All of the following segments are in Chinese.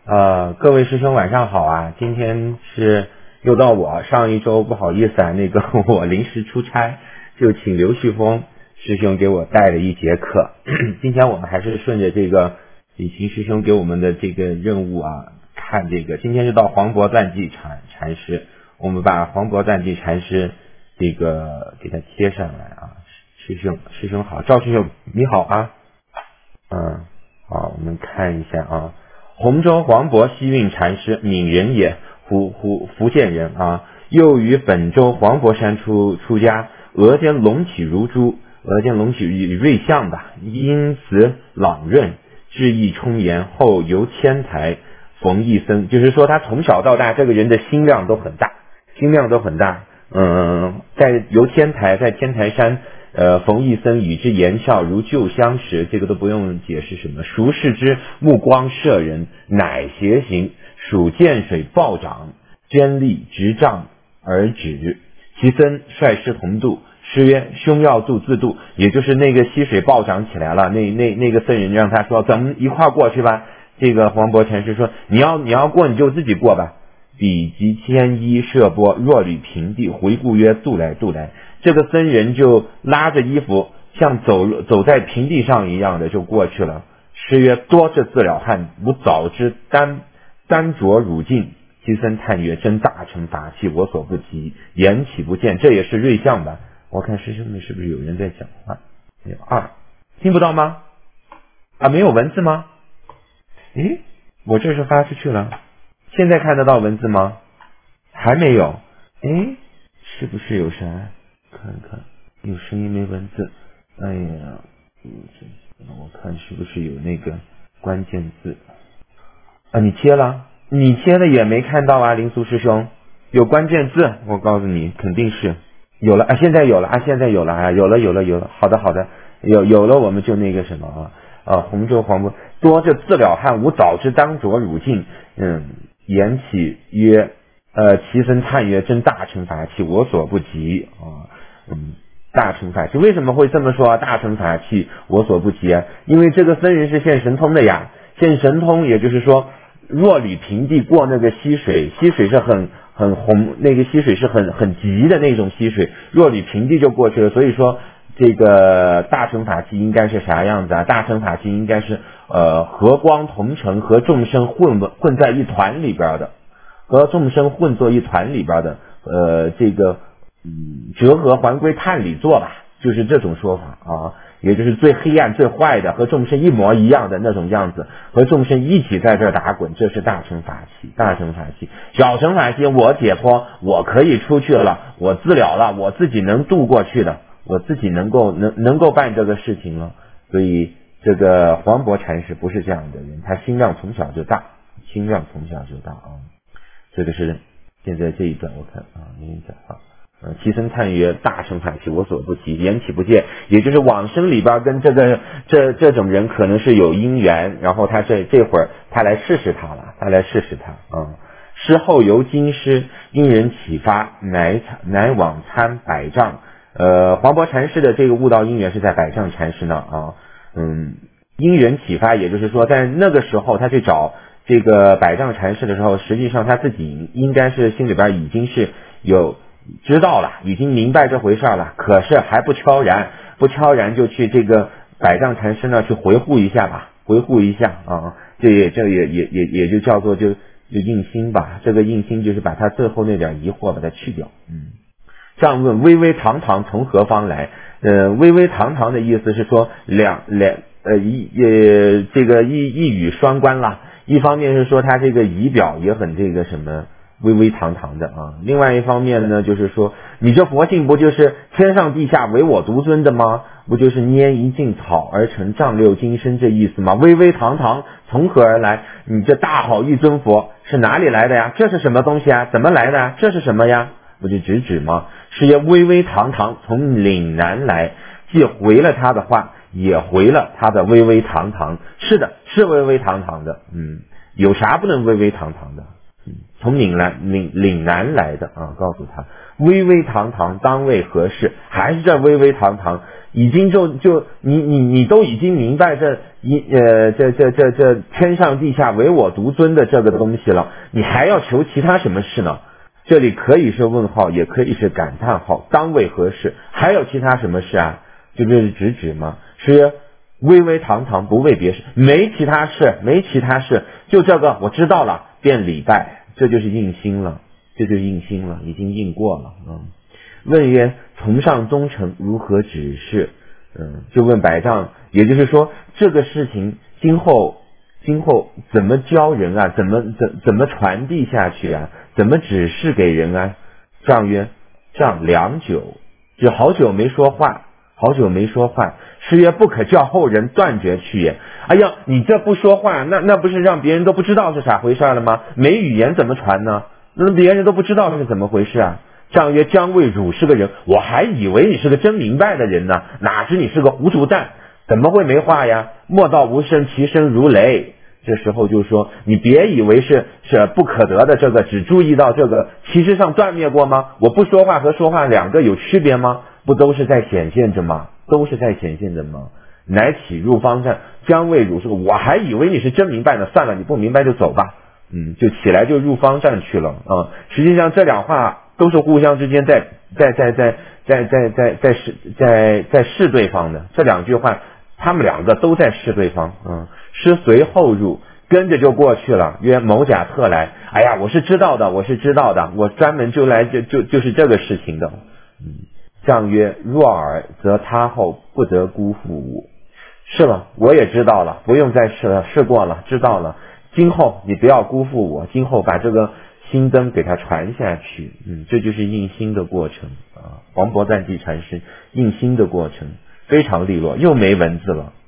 各位师兄晚上好啊！今天是又到我，上一周不好意思啊，我临时出差，就请刘旭峰师兄给我带了一节课。今天我们还是顺着这个李琴师兄给我们的这个任务啊，看这个。今天是到黄渤传记禅师，我们把黄渤传记禅师这个给他贴上来啊。师兄好，赵师兄你好啊。好，我们看一下啊。洪州黄渤西运禅师，闽人也，福建人啊，又于本州黄渤山出家，额间隆起如珠，瑞相吧，因此朗润，志意充颜，后由天台冯一僧，就是说他从小到大这个人的心量都很大。在天台山冯一僧与之言笑如旧相识，这个都不用解释什么。孰视之目光摄人，乃邪行，属涧水暴涨，坚立直杖而止。其僧率师同渡，师曰：兄要渡自渡。也就是那个溪水暴涨起来了，那个僧人让他说咱们一块过去吧。这个黄渤禅师说你要过你就自己过吧。彼即牵衣摄钵，若履平地，回顾曰：渡来。这个僧人就拉着衣服像走在平地上一样的就过去了。师曰：多这自了汉，吾早知单着汝尽。其僧叹曰：真大乘法器，我所不及，言岂不见？这也是瑞相吧？我看师兄们是不是有人在讲话？有听不到吗？没有文字吗？我这是发出去了，现在看得到文字吗？还没有。是不是有啥？看看有声音没文字。我看是不是有那个关键字你切了也没看到啊。灵苏师兄有关键字，我告诉你肯定是有了现在有了有了。好的有了，我们就那个什么洪州黄渤多这自了汉，吾早知当着汝尽。言起曰其僧叹曰：真大乘法器，我所不及大乘法器为什么会这么说大乘法器我所不及啊？因为这个僧人是现神通的呀。现神通也就是说若履平地过那个溪水是很红，那个溪水是很急的那种溪水，若履平地就过去了。所以说这个大乘法器应该是啥样子啊？大乘法器应该是和光同尘，和众生混在一团里边的，和众生混作一团里边的折合还归探里座吧，就是这种说法啊。也就是最黑暗最坏的，和众生一模一样的那种样子，和众生一起在这打滚，这是大乘法器。小乘法器我解脱，我可以出去了，我自了了，我自己能渡过去的，我自己能够办这个事情了。所以这个黄渤禅师不是这样的人，他心量从小就大这个是现在这一段我看其僧叹曰：大乘法器我所不及，言岂不见？也就是往生里边跟这种人可能是有因缘，然后他这会儿他来试试他师后由金师因人启发，乃往参百丈。黄渤禅师的这个悟道因缘是在百丈禅师那因人启发，也就是说在那个时候他去找这个百丈禅师的时候，实际上他自己应该是心里边已经是有知道了，已经明白这回事了，可是还不悄然就去这个百丈禅师那去回护一下这也就叫做就印心吧。这个印心就是把他最后那点疑惑把它去掉。上问巍巍堂堂从何方来？巍巍堂堂的意思是说这个一语双关啦。一方面是说他这个仪表也很这个什么巍巍堂堂的另外一方面呢，就是说你这佛性不就是天上地下唯我独尊的吗？不就是拈一茎草而成丈六金身这意思吗？巍巍堂堂从何而来？你这大好一尊佛是哪里来的呀？这是什么东西啊？怎么来的啊？这是什么呀？不就指吗？是也巍巍堂堂从岭南来，既回了他的话，也回了他的巍巍堂堂。是的，是巍巍堂堂的有啥不能巍巍堂堂的？ 从岭南来的啊，告诉他巍巍堂堂当为何事，还是这巍巍堂堂，已经就你都已经明白这天上地下唯我独尊的这个东西了，你还要求其他什么事呢？这里可以是问号，也可以是感叹号，当为何事，还有其他什么事啊？就这是直吗？是巍巍堂堂不为别事，没其他事，就这个我知道了，便礼拜，这就是应心了，已经应过了。问曰：从上宗臣如何指示？就问百丈，也就是说这个事情今后怎么教人啊？怎么传递下去啊？怎么指示给人啊？丈曰：丈良久，就好久没说话。诗曰：不可叫后人断绝去也。哎呀，你这不说话，那不是让别人都不知道是啥回事了吗？没语言怎么传呢？那别人都不知道是怎么回事啊？丈曰：将谓汝是个人，我还以为你是个真明白的人呢，哪知你是个糊涂蛋，怎么会没话呀？莫道无声，其声如雷。这时候就说，你别以为是不可得的这个，只注意到这个，其实上断灭过吗？我不说话和说话两个有区别吗？不都是在显现着吗？乃起入方站，将谓汝是个，我还以为你是真明白呢，算了，你不明白就走吧。就起来就入方站去了啊。实际上这两话都是互相之间在试对方的，这两句话他们两个都在试对方。诗随后入，跟着就过去了，曰：某甲特来。哎呀，我是知道的，我专门就来就是这个事情的。丈曰：若尔，则他后不得辜负吾。是了，我也知道了，不用再试了，试过了，知道了。今后你不要辜负我，今后把这个心灯给它传下去。这就是印心的过程啊。黄渤赞记禅师印心的过程非常利落，又没文字了。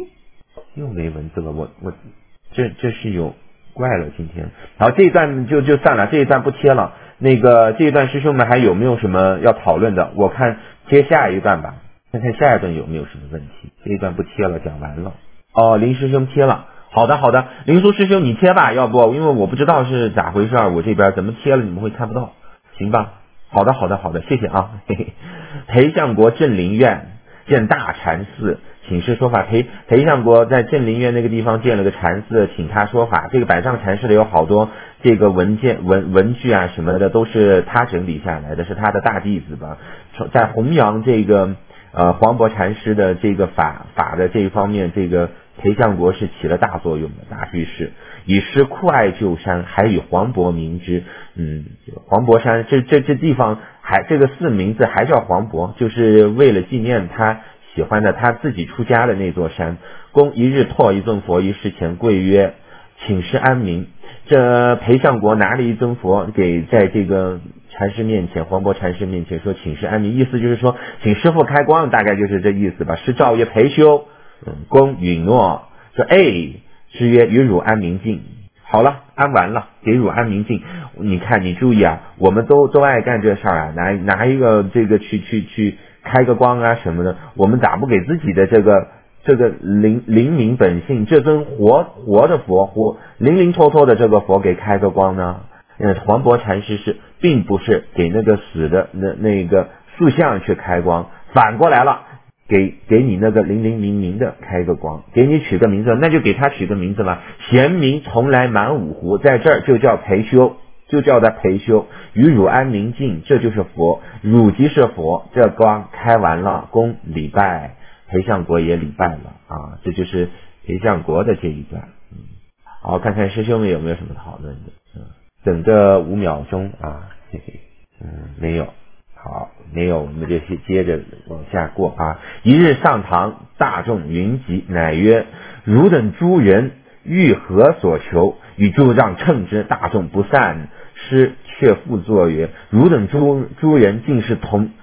我这是有怪了今天。好，这一段就算了，这一段不贴了。这一段师兄们还有没有什么要讨论的？我看贴下一段吧，看看下一段有没有什么问题。这一段不贴了，讲完了。林师兄贴了。好的，林苏师兄你贴吧，要不因为我不知道是咋回事，我这边怎么贴了你们会看不到，行吧？好的，谢谢啊。裴相国镇陵院建大禅寺，请示说法。裴相国在镇陵院那个地方建了个禅寺，请他说法。这个百丈禅师的有好多这个文具啊什么的都是他整理下来的，是他的大弟子吧，在弘扬这个黄渤禅师的这个法的这一方面，这个裴相国是起了大作用的，大居士以诗酷爱旧山，还以黄渤名之。黄渤山这地方这个寺名字还叫黄渤，就是为了纪念他喜欢的他自己出家的那座山。公一日拓一尊佛于室前，跪曰：请示安民。这裴相国拿了一尊佛给在这个禅师面前，黄渤禅师面前说请示安民，意思就是说请师父开光，大概就是这意思吧。师诏曰：裴修。公允诺说：师曰：与汝安明镜。好了，安完了，给汝安明镜。你看，你注意啊，我们都爱干这事儿啊，拿一个这个去开个光啊什么的，我们咋不给自己的这个灵明本性，这尊活的佛，灵灵透透的这个佛给开个光呢？黄渤禅师并不是给那个死的那个塑像去开光，反过来了，给你那个灵明的开个光，给你取个名字，那就给他取个名字吧。贤明从来满五湖，在这儿就叫裴修，就叫他裴修。与汝安明镜，这就是佛，汝即是佛。这光开完了，公礼拜，裴相国也礼拜了啊。这就是裴相国的这一段。好，看看师兄们有没有什么讨论的。等个5秒钟啊，嘿嘿。没有。好，没有，我们就接着往下过啊。一日上堂，大众云集，乃曰：汝等诸人欲何所求？与诸丈称之。大众不散。师却复作曰：汝等诸人竟是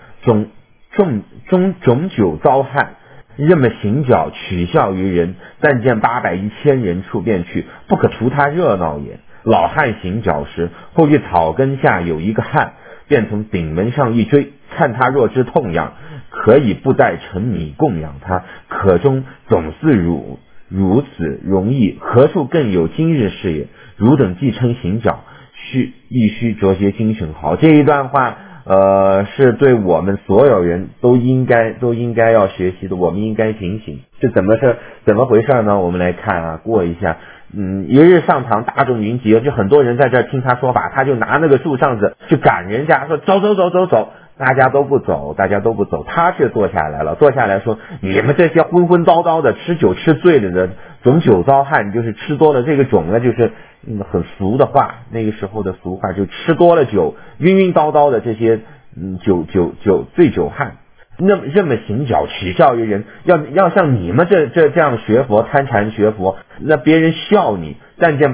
种酒遭害，任么行脚，取笑于人。但见800、1000人处便去，不可图他热闹也。老汉行脚时，后遇草根下有一个汉，便从顶门上一追，看他若之痛痒，可以布袋盛米供养他。可中总似如此容易，何处更有今日事也？汝等既称行脚， 亦须着些精神好。这一段话是对我们所有人都应该要学习的，我们应该警醒。这怎么回事呢？我们来看啊，过一下。一日上堂，大众云集，就很多人在这儿听他说法，他就拿那个树上子去赶人家，说走，大家都不走，他却坐下来了，坐下来说，你们这些昏昏叨叨的吃酒吃醉了的种酒糟汉，就是吃多了这个种呢，就是很俗的话，那个时候的俗话，就吃多了酒晕晕叨叨的这些醉酒汉，那么这么行脚取笑于人，要像你们这样学佛参禅学佛，那别人笑你，但见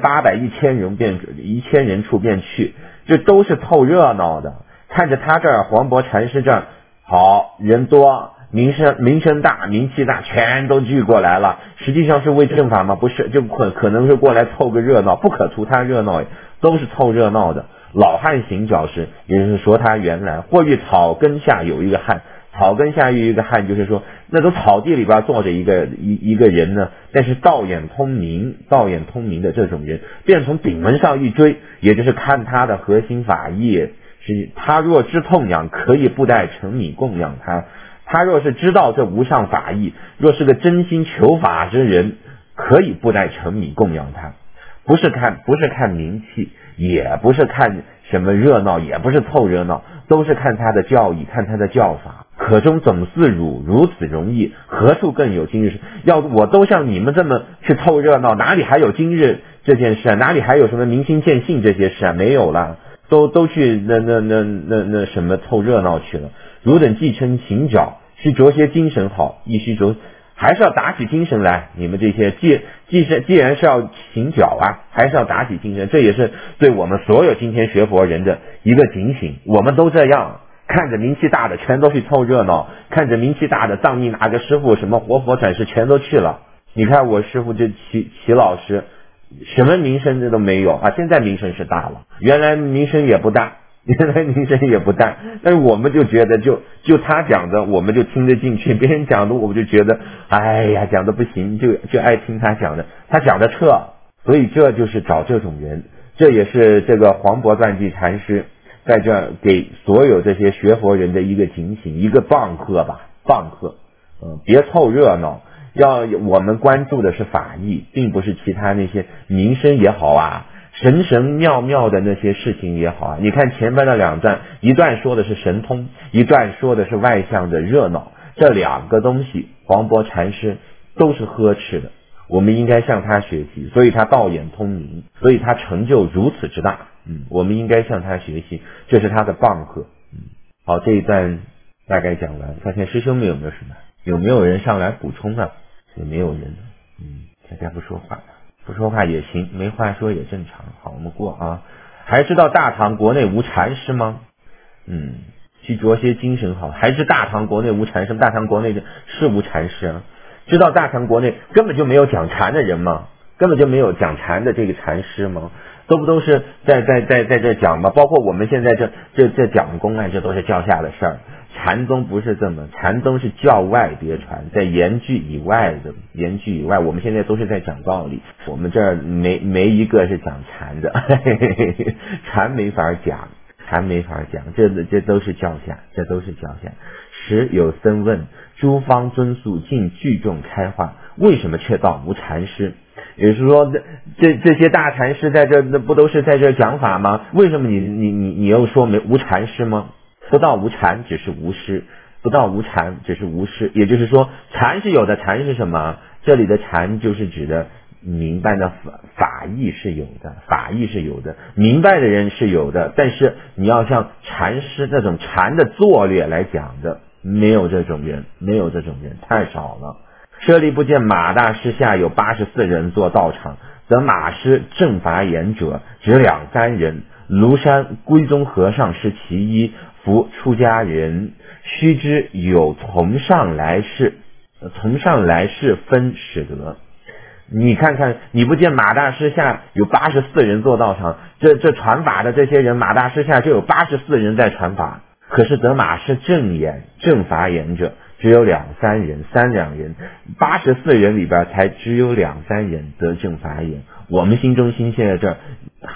800、1000人处便去，这都是凑热闹的。看着他这儿黄渤禅师这儿好人多，名声大，名气大，全都聚过来了，实际上是为正法吗？不是，就可能是过来凑个热闹，不可图他热闹，都是凑热闹的。老汉行脚时，也就是说他原来或遇草根下有一个汉，草根下有一个汉，就是说那种草地里边坐着一个人呢，但是道眼通明的这种人，便从顶门上一追，也就是看他的核心法义，是他若知痛痒，可以布袋成米供养他。他若是知道这无上法义，若是个真心求法之人，可以布袋成米供养他。不是看名气，也不是看什么热闹，也不是凑热闹，都是看他的教义，看他的教法。可中总似如此容易，何处更有今日事？要我都像你们这么去凑热闹，哪里还有今日这件事啊？哪里还有什么明心见性这些事啊？没有了，都去那什么凑热闹去了。汝等既称行脚，须着些精神好，亦须着，还是要打起精神来。你们这些既然是要行脚啊，还是要打起精神。这也是对我们所有今天学佛人的一个警醒。我们都这样，看着名气大的全都去凑热闹，看着名气大的藏密哪个师傅什么活佛转世全都去了。你看我师傅这齐老师，什么名声这都没有啊，现在名声是大了，原来名声也不大，但是我们就觉得就他讲的我们就听得进去，别人讲的我们就觉得哎呀讲的不行，就爱听他讲的，他讲的彻，所以这就是找这种人。这也是这个黄渤传记禅师在这给所有这些学佛人的一个警醒，一个棒喝，别凑热闹，要我们关注的是法义，并不是其他那些名声也好啊，神妙的那些事情也好啊。你看前边的2段，一段说的是神通，一段说的是外向的热闹，这2个东西黄渤禅师都是呵斥的，我们应该向他学习，所以他道眼通明，所以他成就如此之大，我们应该向他学习，这是他的棒喝。好，这一段大概讲完，看看师兄们有没有什么，有没有人上来补充啊？有没有人？大家不说话也行，没话说也正常。好，我们过啊。还知道大唐国内无禅师吗？去着些精神好。还知大唐国内无禅师？大唐国内是无禅师啊。知道大唐国内根本就没有讲禅的人吗？根本就没有讲禅的这个禅师吗？都是在这讲吗？包括我们现在这讲公案，这都是教下的事儿。禅宗不是这么，禅宗是教外别传，在言句以外，我们现在都是在讲道理，我们这儿没一个是讲禅的，禅没法讲，这都是教下，时有僧问，诸方尊宿尽聚众开化，为什么却道无禅师？也就是说，这些大禅师在这，那不都是在这讲法吗？为什么你又说无禅师吗？不到无禅，只是无师；不到无禅，只是无师。也就是说，禅是有的，禅是什么？这里的禅就是指的明白的法义是有的，明白的人是有的，但是你要像禅师那种禅的作略来讲的，没有这种人，太少了。舍利不见马大师下有84人做道场，则马师正法眼者只2-3人。庐山归宗和尚是其一，夫出家人须知有从上来世分使得。你看看，你不见马大师下有84人做道场，这传法的这些人，马大师下就有84人在传法，可是得马师正法眼者只有2-3人，3-2人，84人里边才只有2-3人得正法眼。我们心中心现在这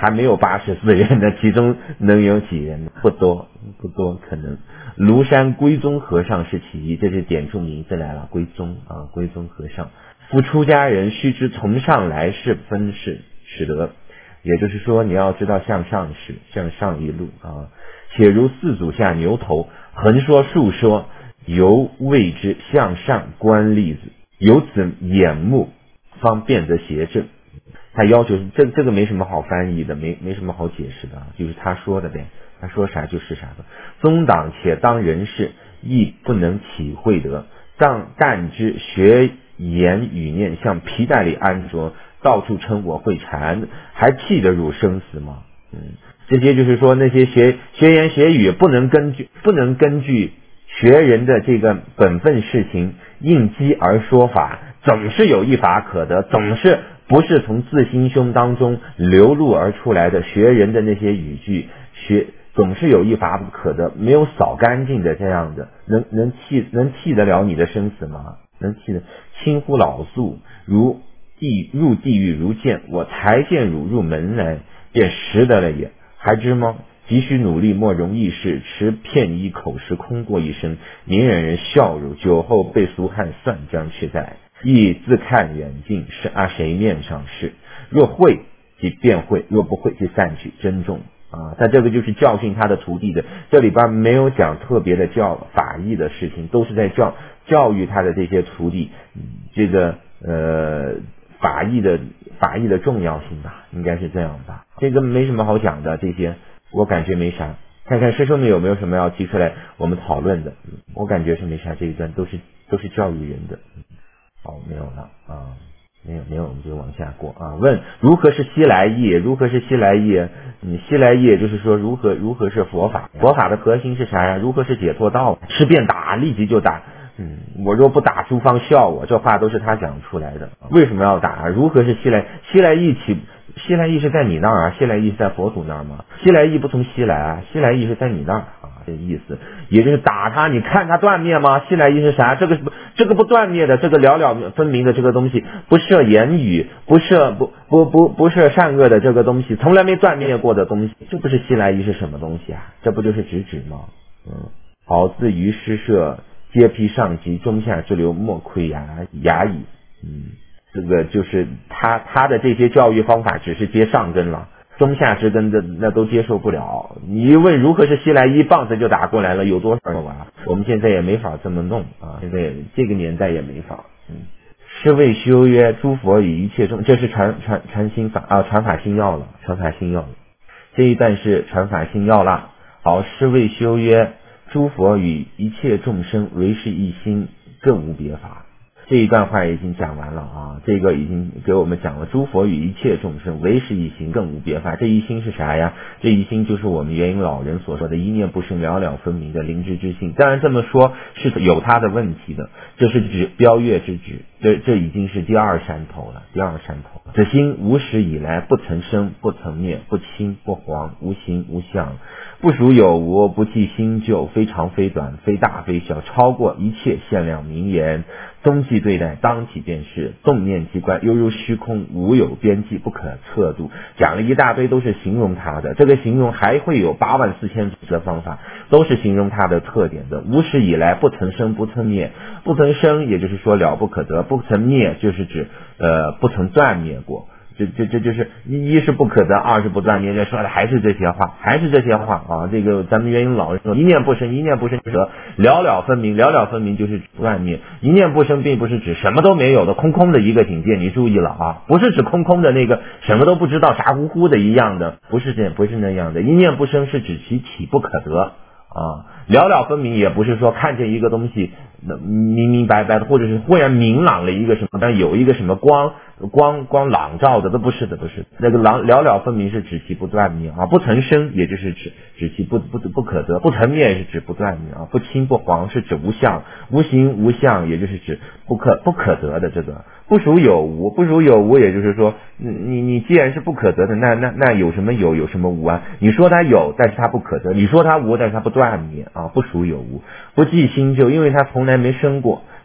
还没有84人呢，其中能有几人？不多，可能。庐山归宗和尚是其一，这是点出名字来了，归宗和尚。夫出家人须知从上来世分世使得，也就是说你要知道向上世，向上一路且如四足下牛头，横说竖说，犹谓之向上观例子，由此眼目方辨得邪正。他要求这个没什么好翻译的，没什么好解释的，就是他说的呗，他说啥就是啥的。宗党且当人事，亦不能体会得，但知学言语念像皮带里安着，到处称我会禅，还气得入生死吗？这些就是说那些学言学语不能根据学人的这个本分事情应机而说法，总是有一法可得，总是不是从自心胸当中流露而出来的学人的那些语句，总是有一法不可得，没有扫干净的这样的，能气得了你的生死吗？能气得轻乎老宿，如入地狱如见，我才见汝入门来，便识得了也，还知吗？急需努力，莫容易事，持片一口实空过一生，明眼人笑汝，酒后被俗汉算将去在，亦自看远近，是谁面上是？若会即便会，若不会即散去，珍重他这个就是教训他的徒弟的，这里边没有讲特别的教法义的事情，都是在教育他的这些徒弟这个法义的重要性吧，应该是这样吧。这个没什么好讲的，这些我感觉没啥。看看师兄们有没有什么要提出来我们讨论的。我感觉是没啥，这一段都是教育人的。好，没有了没有，我们就往下过问如何是西来意？如何是西来意？西来意就是说如何是佛法？佛法的核心是啥呀？如何是解脱道？吃便打，立即就打。我若不打，诸方笑我，这话都是他讲出来的。为什么要打？如何是西来意？西来意是在你那儿西来意是在佛祖那儿吗？西来意不从西来西来意是在你那儿这意思，也就是打他，你看他断灭吗？西来意是啥？这个不断灭的，这个了了分明的这个东西，不设言语，不设善恶的这个东西，从来没断灭过的东西，这不是西来意是什么东西啊？这不就是直指吗？好自于施设，皆披上级，中下之流，莫窥牙矣。这个就是他的这些教育方法只是接上根了，中下之根的那都接受不了。你一问如何是西来意，棒子就打过来了，有多少我们现在也没法这么弄现在这个年代也没法。是谓修曰：诸佛与一切众，这是传心法传法心要了，这一段是传法心要了。好，是谓修曰：诸佛与一切众生唯是一心，更无别法。这一段话已经讲完了这个已经给我们讲了，诸佛与一切众生唯是一心，更无别法。这一心是啥呀？这一心就是我们元婴老人所说的一念不生，了了分明的灵知之性。当然这么说是有它的问题的，这是指标月之指，这已经是第二山头了。此心无始以来不曾生，不曾灭，不清不黄，无形无相，不属有无，不计新旧，非长非短，非大非小，超过一切限量名言。踪迹对待，当体便是，动念即观，犹如虚空，无有边际，不可测度。讲了一大堆都是形容它的，这个形容还会有84000种的方法，都是形容它的特点的。无始以来不曾生，不曾灭，不曾生也就是说了不可得，不曾灭就是指不曾断灭过。这就是一是不可得，二是不断灭，说的还是这些话这个咱们元婴老人说一念不生，一念不生得了了分明，了了分明就是不断灭。一念不生并不是指什么都没有的空空的一个境界，你注意了不是指空空的那个什么都不知道傻乎乎的一样的，不是那样的。一念不生是指其体不可得了了分明也不是说看见一个东西明明白白的，或者是忽然明朗了一个什么，但有一个什么光朗照的，都不是的。那个了了分明是指其不断灭不曾生也就是指其不可得，不曾灭是指不断灭不清不黄是指无相，无形无相也就是指不可得的。这个不属有无，也就是说你既然是不可得的，那有什么有什么无你说它有，但是它不可得；你说它无，但是它不断灭不属有无。不计新旧，因为它从来没生过，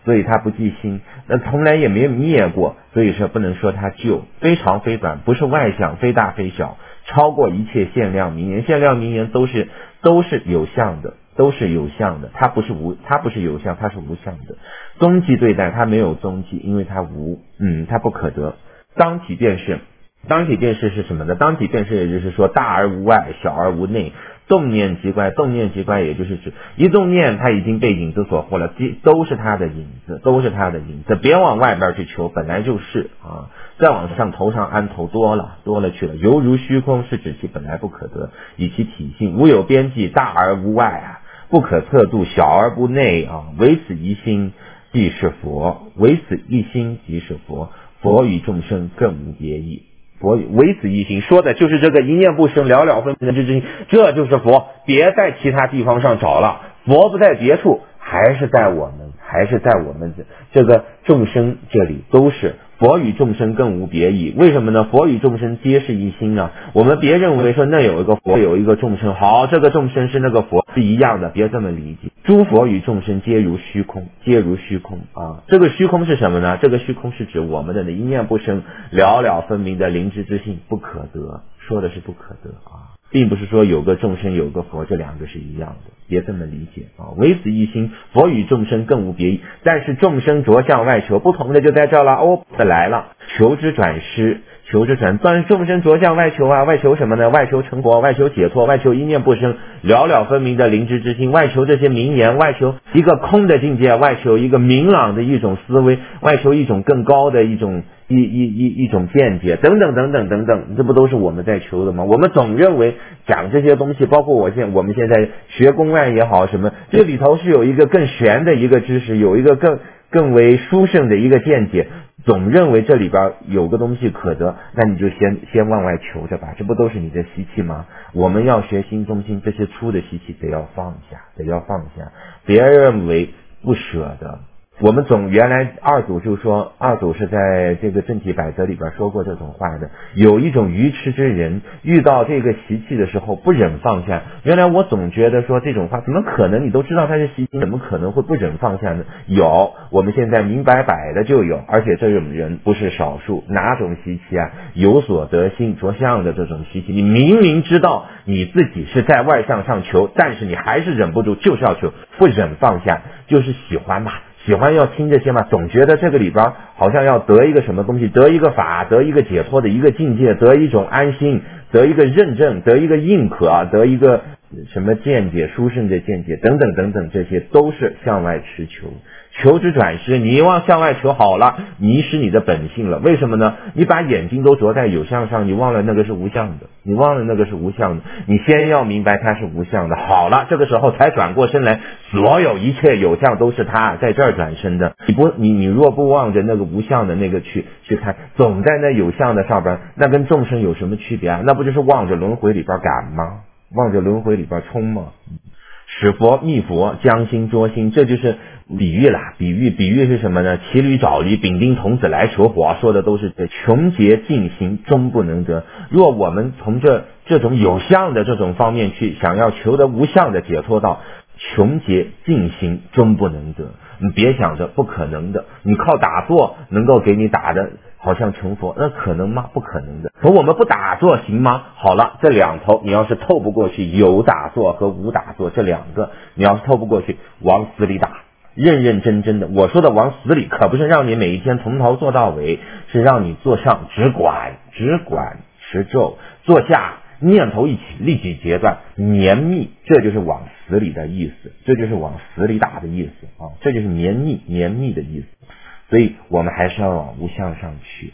所以它不记心，那从来也没有灭过，所以说不能说它旧。非长非短，不是外相，非大非小，超过一切限量名言。限量名言都是有相的，都是有相的，它不是有相，它是无相的。踪迹对待，它没有踪迹，因为它无，它不可得。当体便是什么呢？当体便是也就是说大而无外，小而无内。动念即乖，动念即乖也就是指一动念它已经被影子所惑了，都是它的影子，都是它的影子，别往外边去求，本来就是啊。再往上头上安头多了去了，犹如虚空，是指其本来不可得，以其体性无有边际，大而无外啊，不可测度，小而不内啊，唯此一心即是佛，唯此一心即是佛，佛与众生更无别异。佛唯此一心，说的就是这个一念不生，了了分明的之心，这就是佛，别在其他地方上找了，佛不在别处，还是在我们这个众生这里，都是佛与众生更无别异。为什么呢？佛与众生皆是一心啊！我们别认为说那有一个佛，有一个众生，好，这个众生是那个佛是一样的，别这么理解。诸佛与众生皆如虚空，皆如虚空啊！这个虚空是什么呢？这个虚空是指我们的一念不生，了了分明的灵知之性，不可得，说的是不可得啊，并不是说有个众生有个佛，这两个是一样的，别这么理解啊！唯此一心，佛与众生更无别异。但是众生着相外求，不同的就在这了来了，求之转失，众生着相外求啊，外求什么呢？外求成佛，外求解脱，外求一念不生，了了分明的灵知之心，外求这些名言，外求一个空的境界，外求一个明朗的一种思维，外求一种更高的一种见解，等等，这不都是我们在求的吗？我们总认为讲这些东西，包括我们现在学公案也好什么，这里头是有一个更玄的一个知识，有一个更为殊胜的一个见解，总认为这里边有个东西可得，那你就先往外求着吧，这不都是你的习气吗？我们要学心中心，这些粗的习气得要放下，别认为不舍得。我们原来二祖就说，二祖是在这个正体百则里边说过这种话的。有一种愚痴之人，遇到这个习气的时候不忍放下。原来我总觉得说这种话怎么可能，你都知道它是习气，怎么可能会不忍放下呢？有，我们现在明摆摆的就有，而且这种人不是少数。哪种习气啊？有所得心着相的这种习气，你明明知道你自己是在外向上求，但是你还是忍不住，就是要求，不忍放下，就是喜欢嘛。喜欢要听这些嘛，总觉得这个里边好像要得一个什么东西，得一个法，得一个解脱的一个境界，得一种安心，得一个认证，得一个认可，得一个什么见解，殊胜的见解，等等，这些都是向外持求。求之转失，你往向外求好了，迷失你的本性了。为什么呢？你把眼睛都着在有相上，你忘了那个是无相的，你先要明白它是无相的，好了，这个时候才转过身来，所有一切有相都是它在这儿转身的。你若不望着那个无相的那个去看，总在那有相的上边，那跟众生有什么区别啊？那不就是望着轮回里边赶吗？望着轮回里边冲吗？使佛密佛，将心捉心，这就是比喻啦。比喻是什么呢？骑驴找驴，丙丁童子来求火，说的都是这穷劫尽行，终不能得。若我们从这种有相的这种方面去想要求得无相的解脱道，穷劫尽行，终不能得。你别想着不可能的，你靠打坐能够给你打的好像成佛，那可能吗？不可能的。可我们不打坐行吗？好了，这两头你要是透不过去，有打坐和无打坐这两个，你要是透不过去，往死里打，认真的。我说的往死里，可不是让你每一天从头做到尾，是让你坐上只管持咒，坐下念头一起立即截断，绵密，这就是往死里的意思，这就是往死里打的意思啊，这就是绵密的意思。所以我们还是要往无相上去，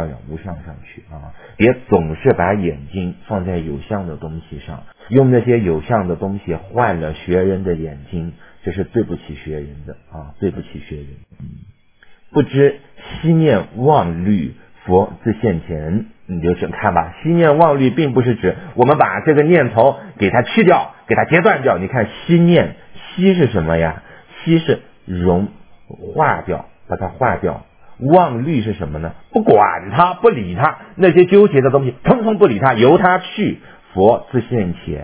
别总是把眼睛放在有相的东西上，用那些有相的东西换了学人的眼睛，这是对不起学人的啊，对不起学人。不知息念妄虑，佛自现前。你就看吧，息念妄虑并不是指我们把这个念头给它去掉，给它截断掉。你看息念，息是什么呀？息是化掉，把它化掉。妄虑是什么呢？不管它，不理它，那些纠结的东西通通不理它，由它去。佛自现前，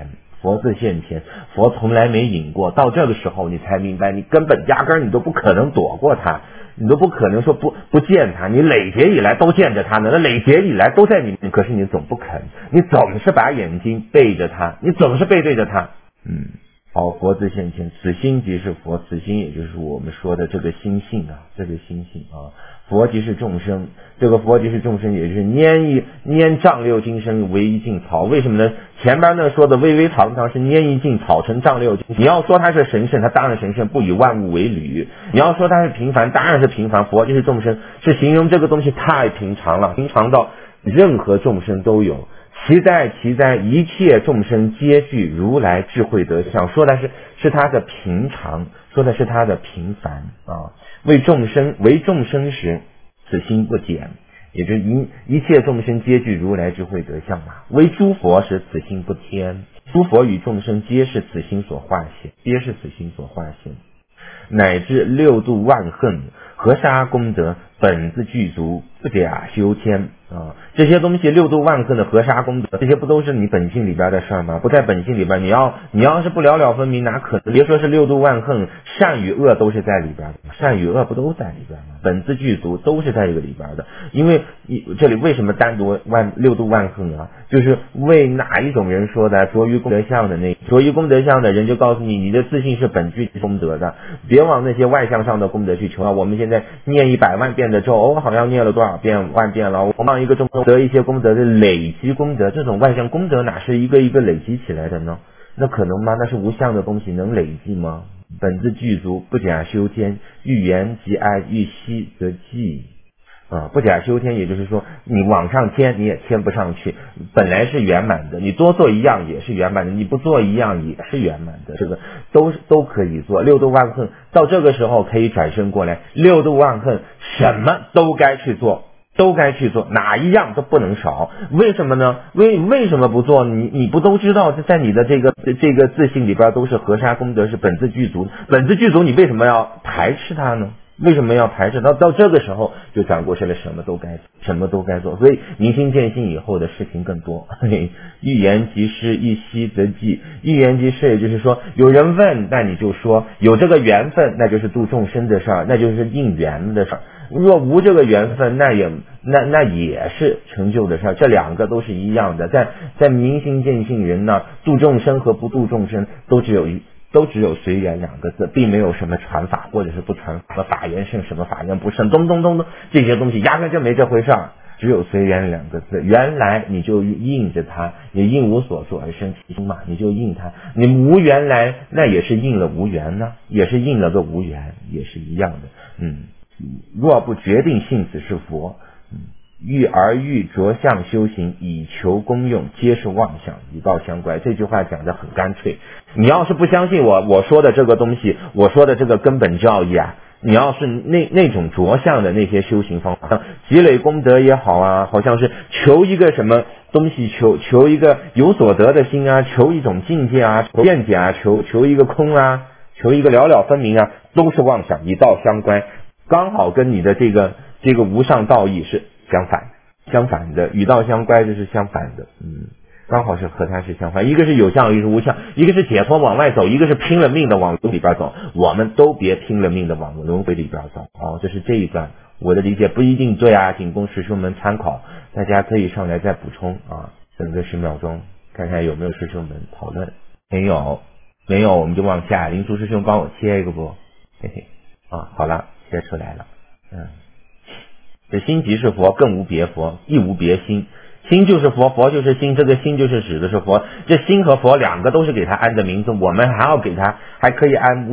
佛自现前，佛从来没隐过，到这个时候你才明白，你根本压根你都不可能躲过他，你都不可能说不见他，你累劫以来都见着他呢，那累劫以来都在你，可是你总不肯，你总是把眼睛背着他，你总是背对着他。好，佛自现前，此心即是佛，此心也就是我们说的这个心性啊，这个心性啊。佛即是众生，这个佛即是众生，也就是拈丈六金身为一茎草。为什么呢？前边呢说的巍巍堂堂是拈一茎草成丈六金。你要说它是神圣，它当然神圣，不以万物为侣。你要说它是平凡，当然是平凡。佛就是众生，是形容这个东西太平常了，平常到任何众生都有。其在一切众生皆具如来智慧德相，说的是他的平常，说的是他的平凡啊。为众生时，此心不减，也就是一切众生皆具如来智慧德相嘛。为诸佛时，此心不添，诸佛与众生皆是此心所化现，乃至六度万恨，河沙功德，本自具足，不假修添啊。这些东西六度万恨的河沙功德，这些不都是你本性里边的事吗？不在本性里边，你要是不了了分明，哪可能？别说是六度万恨，善与恶都是在里边的，善与恶不都在里边吗？本自具足都是在这个里边的。因为这里为什么单独六度万恨啊？就是为哪一种人说的？着于功德相的人就告诉你，你的自信是本具功德的，别往那些外向上的功德去求啊。我们现在念100万遍的咒，我好像念了多少万遍了，我让一个众生得一些功德的累积功德，这种外向功德哪是一个一个累积起来的呢？那可能吗？那是无相的东西，能累积吗？本自具足，不假修添，欲圆即安，欲息则寂不假修添，也就是说你往上添你也添不上去，本来是圆满的，你多做一样也是圆满的，你不做一样也是圆满的，这个都可以做。六度万恨到这个时候可以转身过来，六度万恨什么都该去做，哪一样都不能少。为什么呢？为什么不做？你不都知道在你的这个自信里边都是河沙功德，是本自具足，你为什么要排斥它呢？为什么要排斥？到这个时候就转过身来，什么都该做。所以明心见性以后的事情更多。欲言即失，欲息则寂。欲言即失，也就是说有人问，那你就说有这个缘分，那就是度众生的事儿，那就是应缘的事儿。若无这个缘分，那也是成就的事儿。这两个都是一样的。在明心见性人呢，度众生和不度众生都只有随缘两个字，并没有什么传法或者是不传法，法缘胜什么法缘不胜，咚这些东西压根就没这回事儿，只有随缘两个字。原来你就应着它，也应无所住而生其心嘛，你就应它。你无缘来，那也是应了无缘呢，也是应了个无缘，也是一样的。若不决定信子是佛，欲着相修行，以求功用，皆是妄想，以道相乖。这句话讲得很干脆。你要是不相信我说的这个东西，我说的这个根本教义啊，你要是那种着相的那些修行方法，积累功德也好啊，好像是求一个什么东西，求一个有所得的心啊，求一种境界啊，求见解啊，求一个空啊，求一个了了分明啊，都是妄想，以道相乖。刚好跟你的这个无上道义是相反的，与道相乖，这是相反的。刚好是和它是相反，一个是有相，一个是无相，一个是解脱往外走，一个是拼了命的往里边走。我们都别拼了命的往轮回里边走。这是这一段，我的理解不一定对啊，仅供师兄们参考，大家可以上来再补充啊。等个10秒钟，看看有没有师兄们讨论。没有，我们就往下。林叔师兄帮我切一个不？嘿嘿。好了，切出来了。这心即是佛，更无别佛，亦无别心。心就是佛，佛就是心，这个心就是指的是佛。这心和佛两个都是给他安的名字，我们还要给他，还可以安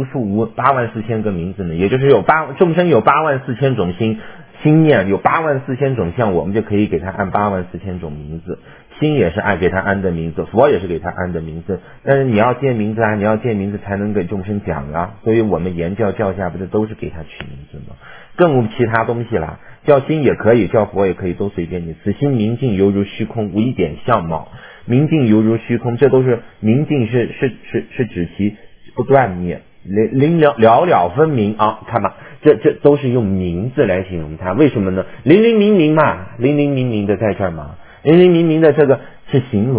84000个名字呢。也就是众生有84000种心念，有84000种相，我们就可以给他按84000种名字。心也是给他安的名字，佛也是给他安的名字。但是你要借名字啊，你要借名字才能给众生讲啊。所以我们言教下不是都是给他取名字吗？更无其他东西啦，叫心也可以，叫佛也可以，都随便你。此心明净犹如虚空，无一点相貌。明净犹如虚空，这都是明净是指其不断灭，了分明啊。看吧，这都是用名字来形容它。为什么呢？明明嘛，明明的在这儿嘛。明明的这个是形容啊，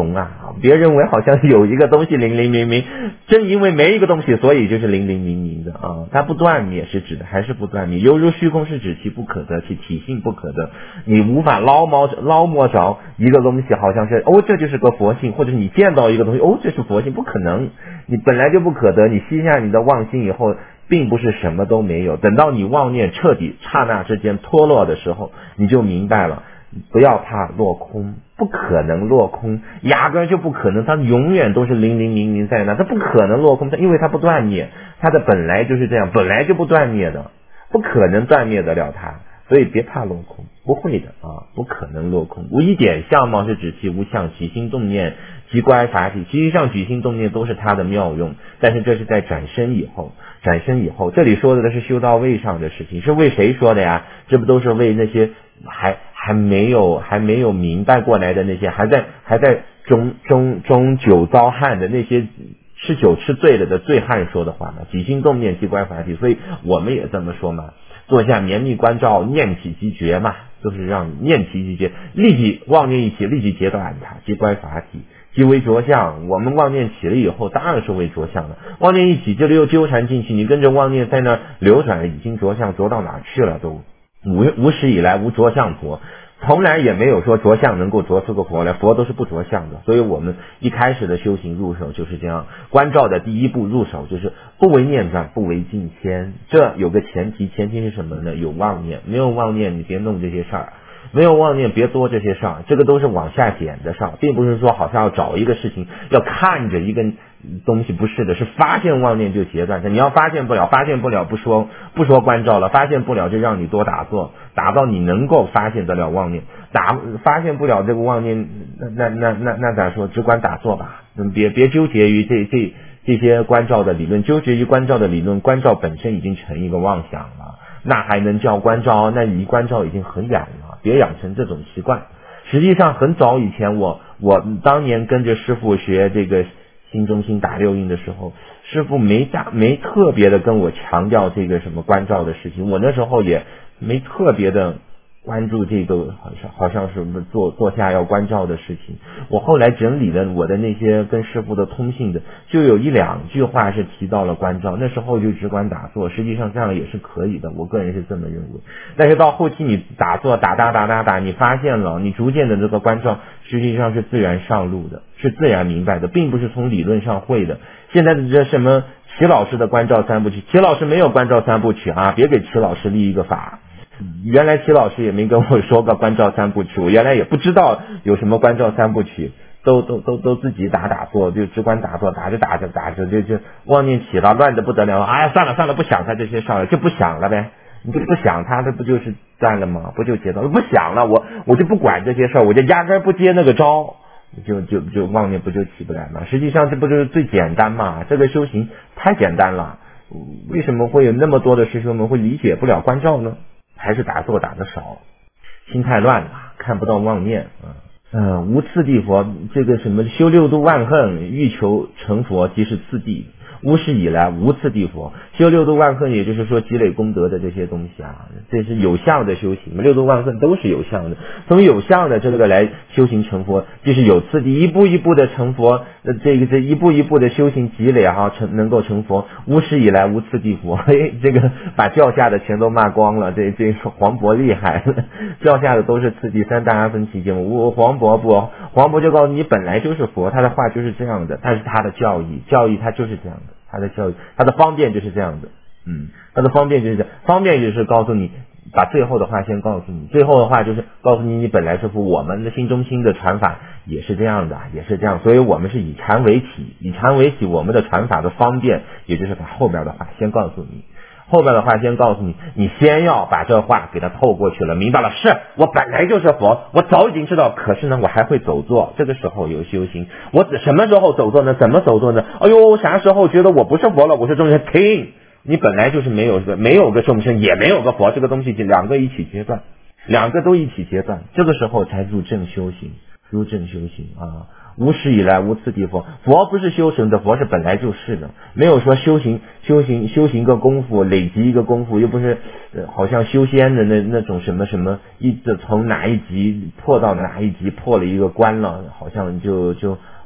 别认为好像有一个东西零零明明，正因为没一个东西，所以就是零零明明的啊。它不断灭是指的还是不断灭，犹如虚空是指其不可得，其体性不可得，你无法捞摸着一个东西，好像是这就是个佛性，或者你见到一个东西这是佛性，不可能，你本来就不可得。你吸下你的妄心以后，并不是什么都没有，等到你妄念彻底刹那之间脱落的时候，你就明白了，不要怕落空，不可能落空，压根就不可能，它永远都是零零明明在那，它不可能落空，因为它不断灭，它的本来就是这样，本来就不断灭的，不可能断灭得了它，所以别怕落空，不会的啊，不可能落空。无一点相貌是指其无相，起心动念即观法体，其实上举心动念都是它的妙用，但是这是在转身以后，这里说的是修道位上的事情，是为谁说的呀？这不都是为那些还没有明白过来的那些还在中酒遭汉的那些吃酒吃醉了的醉汉说的话嘛？起心动念即观法体，所以我们也这么说嘛，坐下绵密关照，念起即觉嘛，就是让你念起即觉，立即妄念一起，立即截断它，即观法体，即为着相。我们妄念起了以后，当然是为着相了。妄念一起，这里又纠缠进去，你跟着妄念在那流转，已经着相，着到哪去了都。无始以来无着相佛，从来也没有说着相能够着出个佛来，佛都是不着相的。所以我们一开始的修行入手就是这样，关照的第一步入手就是不为念转，不为境迁。这有个前提是什么呢？有妄念，没有妄念你别弄这些事儿，没有妄念别多这些事儿，这个都是往下减的事儿，并不是说好像要找一个事情要看着一个东西，不是的，是发现妄念就截断它。你要发现不了不说关照了，发现不了就让你多打坐，打到你能够发现得了妄念，发现不了这个妄念，那咋说？只管打坐吧，别纠结于这些关照的理论，纠结于关照的理论，关照本身已经成一个妄想了，那还能叫关照？那离关照已经很远了，别养成这种习惯。实际上很早以前，我当年跟着师父学这个心中心打六印的时候，师父没特别的跟我强调这个什么关照的事情，我那时候也没特别的关注这个好像是坐下要关照的事情。我后来整理了我的那些跟师父的通信的，就有一两句话是提到了关照，那时候就只管打坐，实际上这样也是可以的，我个人是这么认为。但是到后期你打坐打，你发现了你逐渐的这个关照实际上是自然上路的，是自然明白的，并不是从理论上会的。现在的这什么齐老师的关照三部曲，齐老师没有关照三部曲啊，别给齐老师立一个法。原来齐老师也没跟我说过关照三部曲，我原来也不知道有什么关照三部曲，都自己打坐，就只管打坐，打着就妄念起了，乱的不得了，哎呀算了，不想他这些事儿了，就不想了呗，你就不想他，这不就是断了吗？不就结到了？不想了，我就不管这些事儿，我就压根不接那个招，就妄念不就起不来吗？实际上这不就是最简单嘛？这个修行太简单了，为什么会有那么多的师兄们会理解不了关照呢？还是打坐打得少，心太乱了，看不到妄念啊。无次第佛，这个什么修六度万恨，欲求成佛，即是次第。无始以来无次第佛，修六度万恨，也就是说积累功德的这些东西啊，这是有相的修行，六度万恨都是有相的，从有相的这个来修行成佛，就是有次第，一步一步的成佛，这一步一步的修行积累啊，能够成佛。无始以来无次第佛，这个把教下的全都骂光了，这黄渤厉害，教下的都是次第，三大阿僧祇劫，黄渤就告诉你本来就是佛，他的话就是这样的，他是他的教义他就是这样的。他的教育，他的方便就是这样的，他的方便就是这样，方便就是告诉你，把最后的话先告诉你，最后的话就是告诉你，你本来是佛，我们的心中心的传法也是这样的，也是这样，所以我们是以禅为起，我们的传法的方便，也就是把后边的话先告诉你。后面的话先告诉你，你先要把这话给它透过去了，明白了，是我本来就是佛，我早已经知道，可是呢我还会走坐，这个时候有修行。我什么时候走坐呢？怎么走坐呢？哎呦，啥时候觉得我不是佛了，我是众生，听，你本来就是没有个众生，也没有个佛，这个东西两个一起截断，两个都一起截断，这个时候才入正修行啊。无始以来无次第佛，佛不是修成的，佛是本来就是的，没有说修行个功夫，累积一个功夫，又不是好像修仙的那种什么从哪一级破到哪一级，破了一个关了，好像就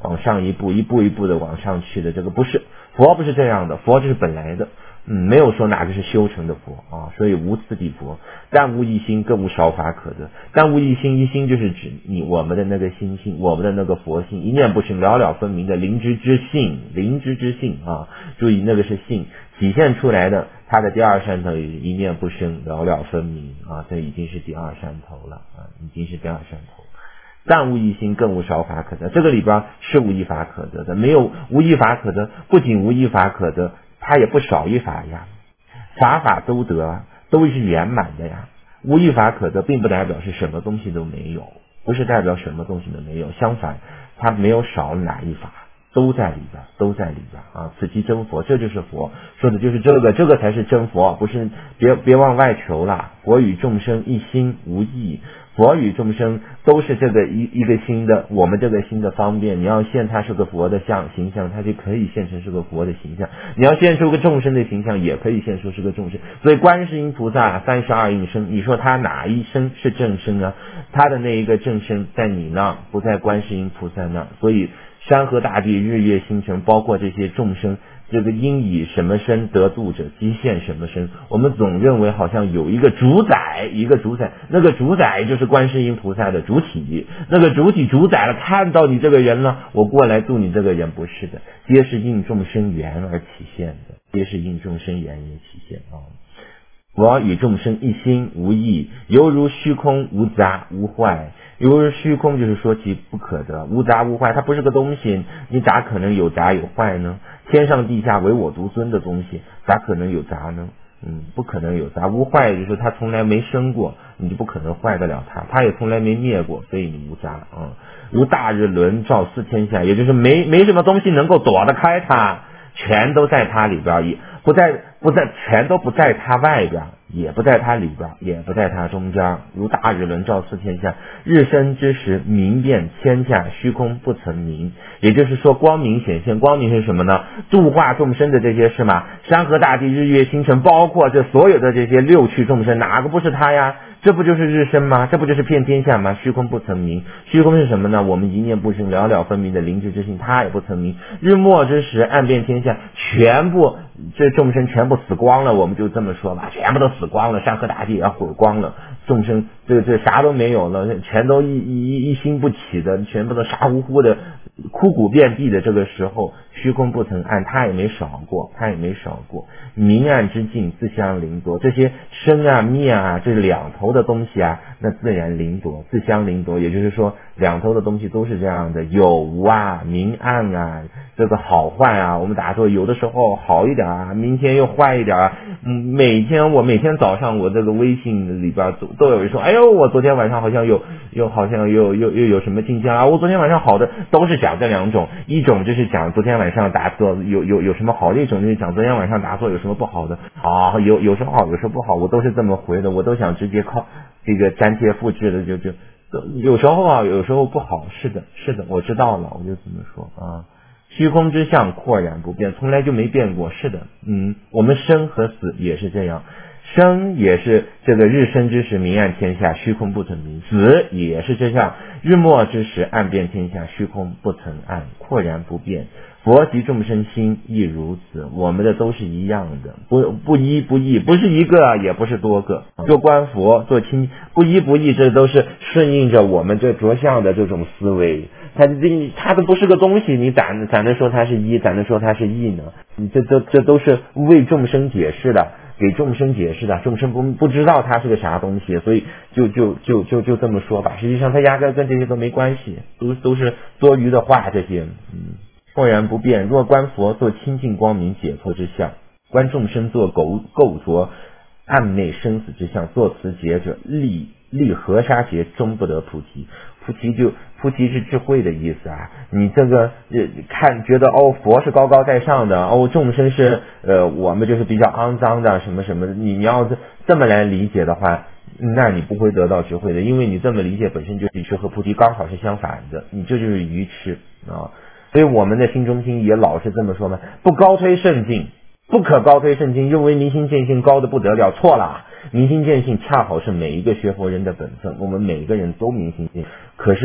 往上一步一步一步的往上去的，这个不是佛，不是这样的，佛这是本来的，没有说哪个是修成的佛啊，所以无次第佛，但无一心，更无少法可得。但无一心，一心就是指我们的那个心性，我们的那个佛性，一念不生，了了分明的灵知之性，灵知之性啊，注意那个是性体现出来的，它的第二山头一念不生，了了分明啊，这已经是第二山头了啊，已经是第二山头。但无一心，更无少法可得。这个里边是无一法可得的，没有无一法可得，不仅无一法可得，它也不少一法呀，法都得，都是圆满的呀。无一法可得，并不代表是什么东西都没有，不是代表什么东西都没有，相反，它没有少哪一法，都在里边，都在里边啊！此即真佛，这就是佛，说的就是这个才是真佛，不是别往外求了。佛与众生一心无异，佛与众生都是这个一个心的，我们这个心的方便。你要现它是个佛的形象，它就可以现成是个佛的形象；你要现出个众生的形象，也可以现出是个众生。所以观世音菩萨32应身，你说他哪一身是正身啊？他的那一个正身在你那，不在观世音菩萨那。所以山河大地、日月星辰，包括这些众生，这个因以什么身得度者，即现什么身。我们总认为好像有一个主宰，那个主宰就是观世音菩萨的主体，那个主体主宰了，看到你这个人了，我过来度你这个人，不是的，皆是应众生缘而体现的，皆是应众生缘而体现啊。我与众生一心无异，犹如虚空无杂无坏。犹如虚空就是说其不可得，无杂无坏，它不是个东西，你咋可能有杂有坏呢？天上地下唯我独尊的东西，咋可能有杂呢？不可能有杂。无坏就是它从来没生过，你就不可能坏得了它，它也从来没灭过，所以你无杂如大日轮照四天下，也就是没什么东西能够躲得开它，全都在它里边，也不在全都不在它外边，也不在它里边，也不在它中间。如大日轮照四天下，日升之时，明辨天下，虚空不曾明。也就是说，光明显现，光明是什么呢？度化众生的这些事嘛，山河大地、日月星辰，包括这所有的这些六趣众生，哪个不是他呀？这不就是日升吗？这不就是遍天下吗？虚空不曾明。虚空是什么呢？我们一念不生，了了分明的灵智之性，它也不曾明。日没之时，暗遍天下，全部这众生全部死光了，我们就这么说吧，全部都死光了，山河大地也毁光了，众生这啥都没有了，全都一心不起的，全部都傻乎乎的，枯骨遍地的。这个时候，虚空不曾暗，它也没少过。明暗之境自相邻夺，这些生啊灭啊，这两头的东西啊，那自然邻夺，自相邻夺。也就是说，两头的东西都是这样的，有无啊，明暗啊，这个好坏啊，我们打说有的时候好一点啊，明天又坏一点啊。每天早上我这个微信里边都有人说，哎呦，我昨天晚上好像有什么进展啊，我昨天晚上好的，都是讲这两种，一种就是讲昨天晚上打坐有什么好的，一种就是讲昨天晚上打坐有什么不好的啊，有时候好有时候不好，我都是这么回的，我都想直接靠这个粘贴复制的，就有时候好有时候不好。是的我知道了，我就这么说啊。虚空之相廓然不变，从来就没变过。是的，我们生和死也是这样，生也是这个日升之时，明暗天下，虚空不曾明；死也是这样，日没之时，暗遍天下，虚空不曾暗，廓然不变。佛及众生心亦如此，我们的都是一样的，不一不异，不是一个也不是多个。做观佛做亲，不一不异，这都是顺应着我们这着相的这种思维。它都不是个东西，你咋能说它是一，咋能说它是异呢？你这都是为众生解释的，给众生解释的，众生不知道它是个啥东西，所以就这么说吧。实际上它压根跟这些都没关系，都是多余的话，这些廓然不变。若观佛做清净光明解脱之相，观众生做垢浊暗内生死之相，做此解者立河沙劫终不得菩提。菩提是智慧的意思啊！你这个觉得佛是高高在上的，众生是我们就是比较肮脏的什么什么的，你要这么来理解的话，那你不会得到智慧的，因为你这么理解本身就愚痴，和菩提刚好是相反的，你这就是愚痴啊！所以我们的心中心也老是这么说嘛，不高推圣境，不可高推圣境，认为明心见性高的不得了，错了。明心见性恰好是每一个学佛人的本分，我们每一个人都明心见性，可是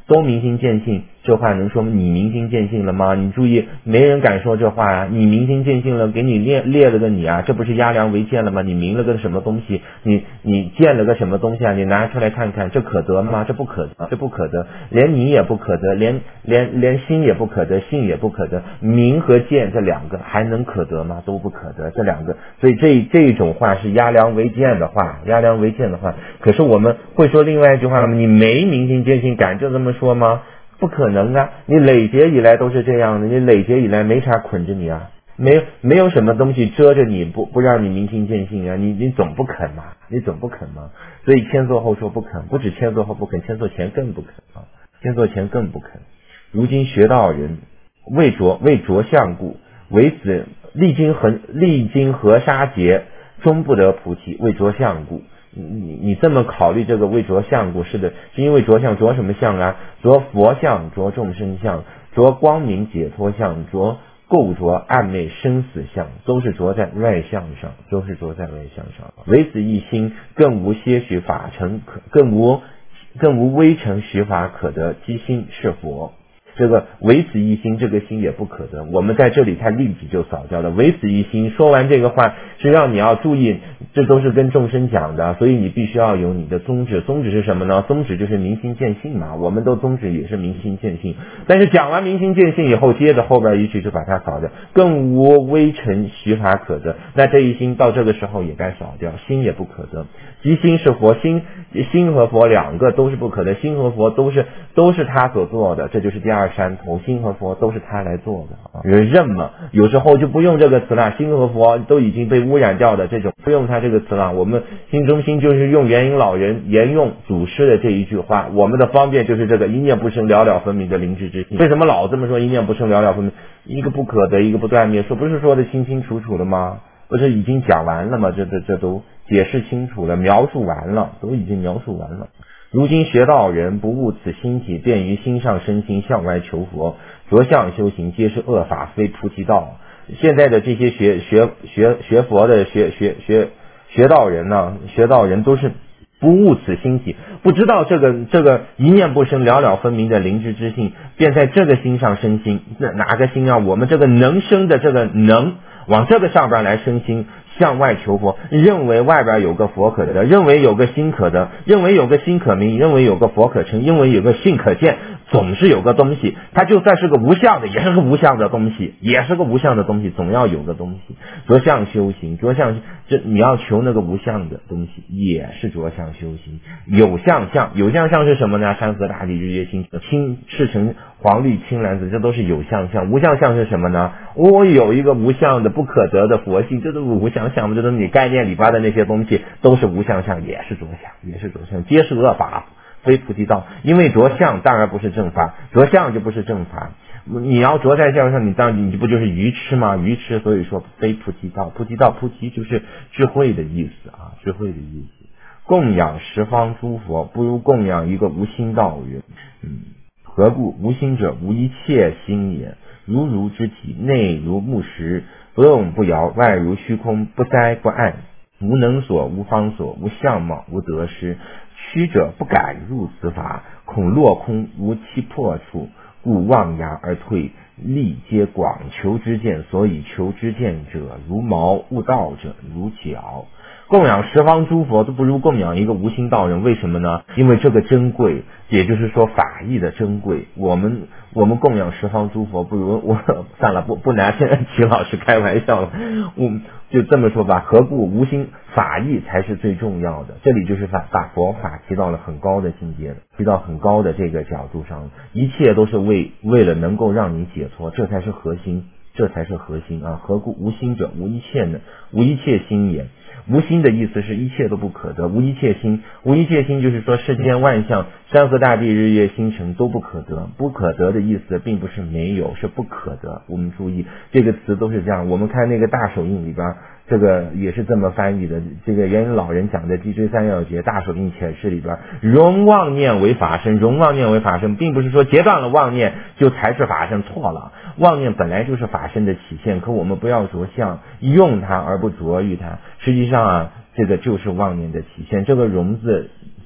都明心见性，这话能说你明心见性了吗？你注意，没人敢说这话啊！你明心见性了，给你列了个你啊，这不是压梁为鉴了吗？你明了个什么东西？你见了个什么东西啊？你拿出来看看，这可得吗？这不可得，这不可得，连你也不可得，连心也不可得，性也不可得，明和见这两个还能可得吗？都不可得，这两个，所以这种话是压梁为鉴的话，压梁为鉴的话。可是我们会说另外一句话吗？你没明心见性，敢就这么说吗？不可能啊！你累劫以来都是这样的，你累劫以来没啥捆着你啊，没有什么东西遮着你，不让你明心见性啊！你总不肯嘛，你总不肯嘛。所以谦坐后说不肯，不止谦坐后不肯，谦坐前更不肯啊，谦坐前更不肯。如今学道人为着相故，为此历经河沙劫，终不得菩提，为着相故。你这么考虑这个为着相故，是的，是因为着相着什么相啊？着佛相，着众生相，着光明解脱相，着垢浊暗昧生死相，都是着在外相上，都是着在外相上。唯此一心，更无些许法成，更无微尘许法可得，即心是佛。这个唯此一心，这个心也不可得。我们在这里他立即就扫掉了唯此一心。说完这个话是让你要注意，这都是跟众生讲的，所以你必须要有你的宗旨。宗旨是什么呢？宗旨就是明心见性嘛。我们的宗旨也是明心见性。但是讲完明心见性以后，接着后边一句就把它扫掉，更无微尘许法可得。那这一心到这个时候也该扫掉，心也不可得。即心是佛，心和佛两个都是不可得，心和佛都是他所做的，这就是第二山头，心和佛都是他来做的啊。认嘛，有时候就不用这个词了，心和佛都已经被污染掉的这种，不用他这个词了。我们心中心就是用元婴老人沿用祖师的这一句话，我们的方便就是这个一念不生了了分明的灵智之心。为什么老这么说一念不生了了分明？一个不可得，一个不断灭，不是说的清清楚楚的吗？不是已经讲完了吗？这都解释清楚了，描述完了，都已经描述完了。如今学道人不悟此心体，便于心上身心向外求佛，着相修行皆是恶法，非菩提道。现在的这些学佛的学道人呢，学道人都是不悟此心体，不知道这个一念不生了了分明的灵智之性，便在这个心上生心。哪个心啊？我们这个能生的这个能往这个上边来生心，向外求佛，认为外边有个佛可得，认为有个心可得，认为有个心可明，认为有个佛可成，认为有个性可见，总是有个东西，它就算是个无相的，也是个无相的东西，也是个无相的东西，总要有个东西。着相修行，着相这你要求那个无相的东西，也是着相修行。有相是什么呢？山河大地日月星辰赤橙黄绿青蓝紫，这都是有相。无相是什么呢？我有一个无相的不可得的佛性，这都是无相相，这都是你概念里边的那些东西，都是无相相，也是着相，皆是恶法，非菩提道。因为着相当然不是正法，着相就不是正法。你要着在相上，你不就是愚痴吗？愚痴，所以说非菩提道。菩提就是智慧的意思啊，智慧的意思。供养十方诸佛，不如供养一个无心道人。何故？无心者，无一切心也。如之体，内如木石，不动不摇；外如虚空，不灾不暗，无能所，无方所，无相貌，无得失。虚者不敢入此法，恐落空，无其破处，故望崖而退。力皆广求之见，所以求之见者如毛，悟道者如角。供养十方诸佛都不如供养一个无心道人，为什么呢？因为这个珍贵，也就是说法义的珍贵。我们供养十方诸佛，不如算了，不拿齐老师开玩笑了，我就这么说吧。何故？无心法义才是最重要的。这里就是把佛法提到了很高的境界，提到很高的这个角度上，一切都是为了能够让你解脱，这才是核心，啊！何故？无心者，无一切心也。无心的意思是一切都不可得，无一切心就是说世间万象，山河大地日月星辰都不可得。不可得的意思并不是没有，是不可得。我们注意这个词都是这样，我们看那个大手印里边，这个也是这么翻译的。这个元婴老人讲的地追三要诀大手印启示里边，容妄念为法身，并不是说截断了妄念就才是法身，错了。妄念本来就是法身的体现，可我们不要着相，用它而不着于它。实际上啊，这个就是妄念的体现。这个容字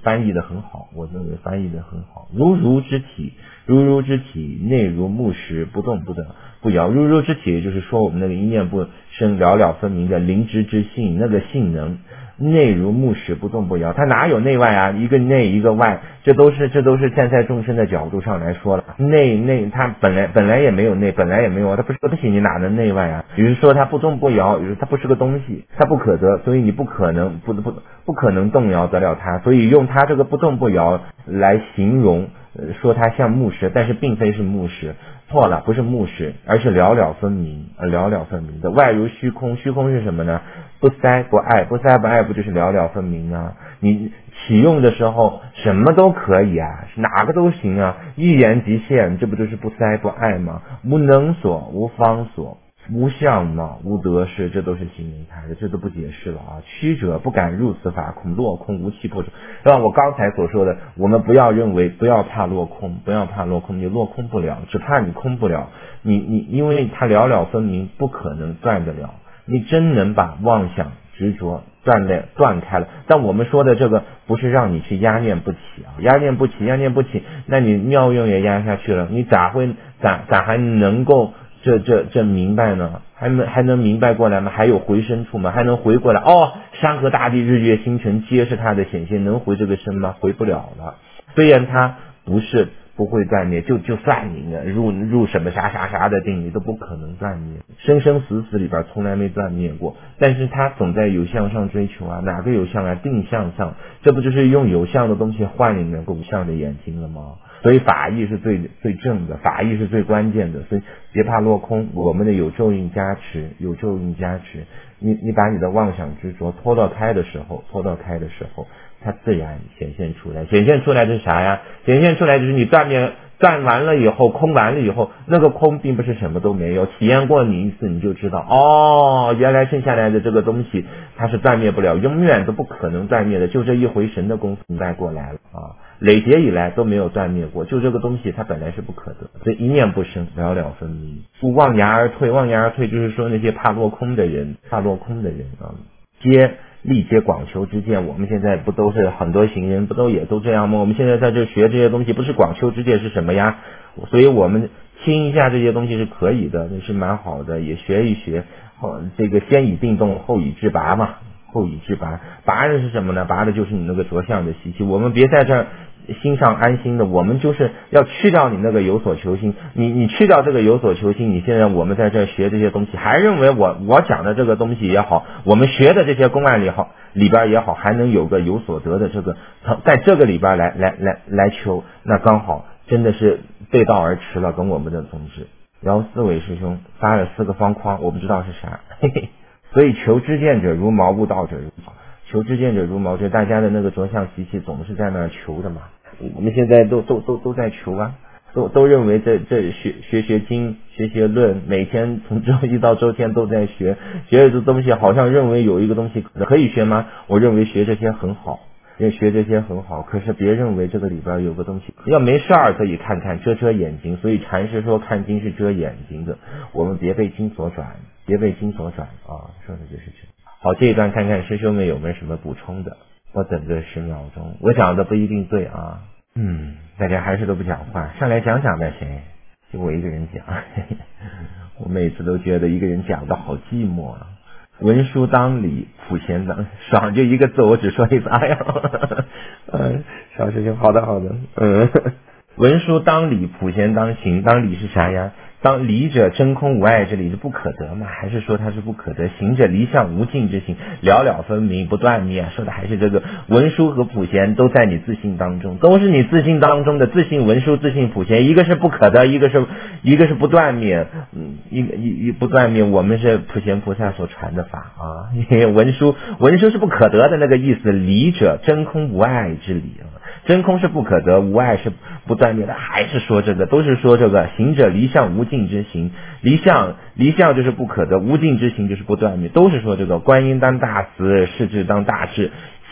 翻译的很好，我认为翻译的很好。如如之体，如如之体，内如木石，不动不摇。如如之体就是说我们那个一念不生，了了分明的灵知之性，那个性能。内如木石，不动不摇，它哪有内外啊？一个内一个外，这都是站在众生的角度上来说了。内它本来也没有内，本来也没有，它不是个东西，你哪能内外啊？比如说它不动不摇，比如它不是个东西，它不可得，所以你不可能动摇得了它，所以用它这个不动不摇来形容，说它像木石，但是并非是木石。错了，不是木石，而是了了分明，了了分明的。外如虚空，虚空是什么呢？不塞不爱，不塞不爱不就是了了分明啊？你启用的时候什么都可以啊，哪个都行啊，一言即现，这不就是不塞不爱吗？无能所，无方所，无相貌，无得失，这都是心灵态的，这都不解释了啊！曲者不敢入此法，恐落空，无气破者。让我刚才所说的，我们不要怕落空，不要怕落空，你落空不了，只怕你空不了。你因为它了了分明，不可能断得了。你真能把妄想执着断开了，但我们说的这个不是让你去压念不起啊，压念不起，那你妙用也压下去了，你咋还能够这明白呢？还能明白过来吗？还有回身处吗？还能回过来？山河大地日月星辰皆是它的显现，能回这个身吗？回不了了。虽然它不会断灭，就算你呢入什么啥的定，你都不可能断灭。生生死死里边从来没断灭过，但是它总在有相上追求啊。哪个有相啊？定向上，这不就是用有相的东西换你那个无相的眼睛了吗？所以法义是最正的，法义是最关键的，所以别怕落空。我们的有咒印加持，你把你的妄想执着脱到开的时候，它自然显现出来。显现出来的是啥呀？显现出来就是你断完了以后，空完了以后，那个空并不是什么都没有。体验过你一次，你就知道，原来剩下来的这个东西它是断灭不了，永远都不可能断灭的。就这一回神的功夫明白过来了啊，累劫以来都没有断灭过。就这个东西它本来是不可得，所以一念不生，了了分明。不望崖而退，望崖而退就是说那些怕落空的人啊，历皆广求之见。我们现在不都是很多行人不都也都这样吗？我们现在在这学这些东西，不是广求之见是什么呀？所以我们听一下这些东西是可以的，那是蛮好的，也学一学。这个先以定动，后以制拔嘛。拔的是什么呢？拔的就是你那个着相的习气。我们别在这儿心上安心的，我们就是要去掉你那个有所求心。你去掉这个有所求心，你现在我们在这儿学这些东西，还认为我讲的这个东西也好，我们学的这些公案里边也好，还能有个有所得的这个，在这个里边来求，那刚好真的是背道而驰了，跟我们的宗旨。然后四位师兄发了4个方框，我不知道是啥，嘿嘿。所以求知见者如毛，悟道者如毛。求知见者如毛，就大家的那个着相习气总是在那儿求的嘛。我们现在都在求啊，都认为这学经学论，每天从周一到周天都在学这东西，好像认为有一个东西可以学吗？我认为学这些很好，可是别认为这个里边有个东西，要没事儿可以看遮眼睛。所以禅师说看经是遮眼睛的，我们别被经所转啊，说的就是这。好，这一段看看师兄们有没有什么补充的。我等个10秒钟，我讲的不一定对啊。大家还是都不讲话，上来讲呗谁？就我一个人讲，我每次都觉得一个人讲的好寂寞啊。文书当理，普贤当爽，就一个字，我只说一次。哎呀，小师兄，好的，文书当理，普贤当行。当理是啥呀？当理者真空无碍之理，是不可得嘛？还是说它是不可得？行者离相无尽之行，了了分明，不断灭。说的还是这个文殊和普贤都在你自信当中，都是你自信当中的自信文殊、自信普贤，一个是不可得，一个是不断灭。一不断灭，我们是普贤菩萨所传的法啊。文殊是不可得的那个意思，理者真空无碍之理啊。真空是不可得，无碍是不断灭的，还是说这个，都是说这个行者离相无尽之行，离相就是不可得，无尽之行就是不断灭，都是说这个观音当大慈，世智当大智，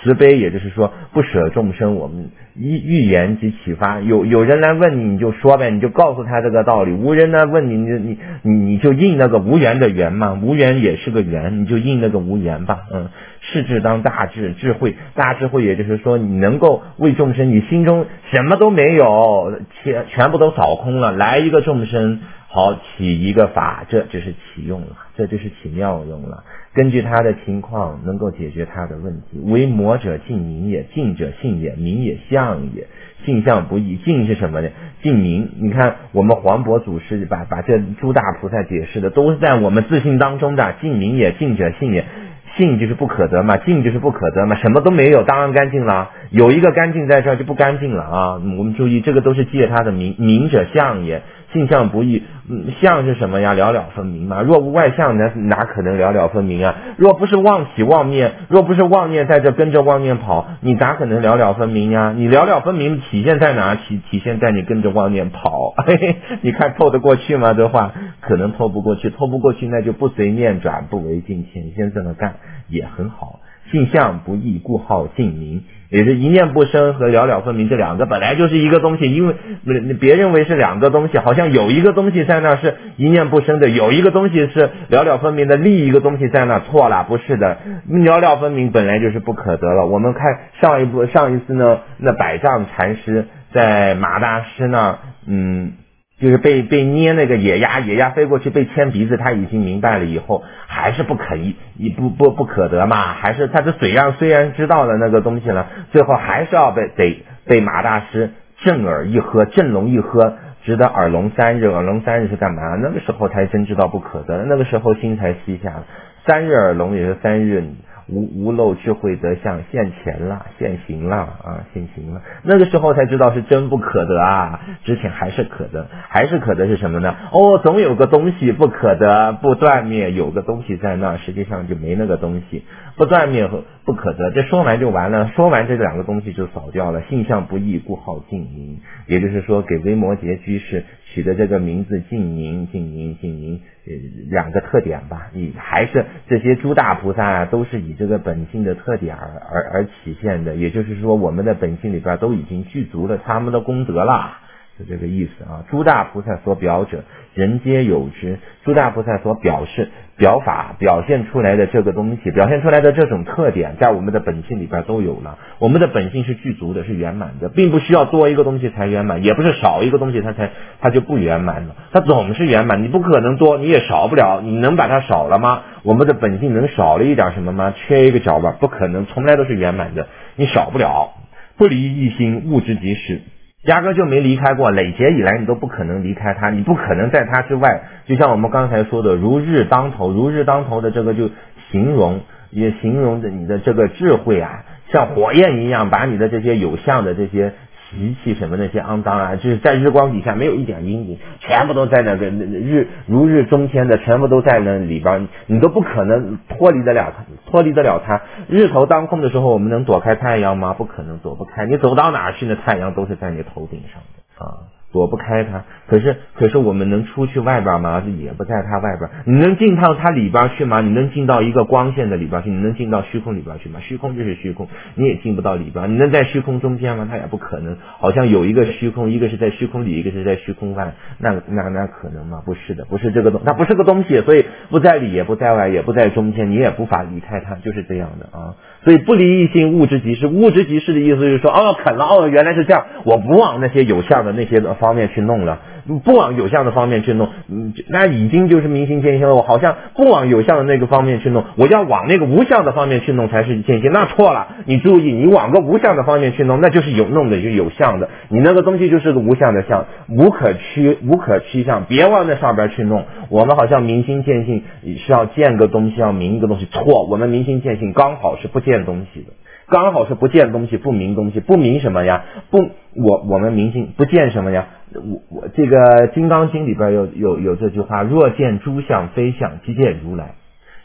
慈悲也就是说不舍众生，我们寓言及启发。有人来问你，你就说呗，你就告诉他这个道理；无人来问你，你就应那个无缘的缘嘛，无缘也是个缘，你就应那个无缘吧。世智当大智，大智慧也就是说你能够为众生，你心中什么都没有，全部都扫空了，来一个众生，好起一个法，这就是起用了，这就是起妙用了。根据他的情况能够解决他的问题。为魔者尽明也，尽者性也，明也相也。性相不异，尽是什么呢？尽明。你看我们黄渤祖师把这诸大菩萨解释的都是在我们自信当中的。尽明也，尽者性也。性就是不可得嘛，净就是不可得嘛，什么都没有当然干净了，有一个干净在这儿就不干净了啊。我们注意这个都是借他的明，明者相也，性相不异。相是什么呀？了了分明嘛。若无外相，哪可能了了分明啊？若不是妄起妄念，若不是妄念在这跟着妄念跑，你哪可能了了分明呀？你了了分明体现在哪？体现在你跟着妄念跑。你看透得过去吗？这话可能透不过去，透不过去那就不随念转，不为境迁。先这么干也很好。性相不异，故号净明。也是一念不生和了了分明，这两个本来就是一个东西，因为别认为是两个东西，好像有一个东西在那是一念不生的，有一个东西是了了分明的，另一个东西在那，错了，不是的。了了分明本来就是不可得了。我们看上一次呢，那百丈禅师在马大师那就是被捏那个野鸭飞过去被牵鼻子，他已经明白了以后还是不可得嘛，还是他的虽然知道了那个东西了，最后还是要被马大师震耳一喝，振聋一喝，直得耳聋3日。耳聋3日是干嘛？那个时候才真知道不可得，那个时候心才息下了。3日耳聋也是3日无漏智慧德相现前了，现行了。那个时候才知道是真不可得啊，之前还是可得。还是可得是什么呢？总有个东西不可得，不断灭，有个东西在那，实际上就没那个东西。不断灭和不可得，这说完就完了，说完这两个东西就扫掉了。性相不异，故号净明。也就是说给维摩诘居士取的这个名字净明两个特点吧。还是这些诸大菩萨都是以这个本性的特点而体现的，也就是说我们的本性里边都已经具足了他们的功德了，是这个意思啊。诸大菩萨所表者，人皆有之。诸大菩萨所表法表现出来的这个东西，表现出来的这种特点，在我们的本性里边都有了。我们的本性是具足的，是圆满的，并不需要多一个东西才圆满，也不是少一个东西它就不圆满了，它总是圆满。你不可能多，你也少不了，你能把它少了吗？我们的本性能少了一点什么吗？缺一个角吧，不可能，从来都是圆满的，你少不了。不离一心，物之即是。压根就没离开过，累劫以来你都不可能离开它，你不可能在它之外。就像我们刚才说的如日当头的这个就形容的你的这个智慧啊，像火焰一样把你的这些有相的这些习气什么那些肮脏啊，就是在日光底下没有一点阴影，全部都在那个如日中天的，全部都在那里边，你都不可能脱离得了它。日头当空的时候，我们能躲开太阳吗？不可能，躲不开。你走到哪儿去，那太阳都是在你头顶上的啊，躲不开它。可是我们能出去外边吗？也不在它外边。你能进到它里边去吗？你能进到一个光线的里边去？你能进到虚空里边去吗？虚空就是虚空，你也进不到里边。你能在虚空中间吗？它也不可能。好像有一个虚空，一个是在虚空里，一个是在虚空外，那可能吗？不是的，不是这个东，它不是个东西，所以不在里也不在外，也不在中间，你也无法离开它，就是这样的啊。所以不离一心，物之即是。物之即是的意思就是说，啃了，原来是这样，我不往那些有相的那些方面去弄了，不往有相的方面去弄，那已经就是明心见性了。我好像不往有相的那个方面去弄，我要往那个无相的方面去弄才是见性，那错了。你注意，你往个无相的方面去弄，那就是弄的就有相的，你那个东西就是个无相的相，无可趋向，别往那上边去弄。我们好像明心见性是要见个东西，要明一个东西，错。我们明心见性刚好是不见东西的，刚好是不见东西，不明东西。不明什么呀？我们明心不见什么呀？我这个《金刚经》里边有这句话：若见诸相非相，即见如来。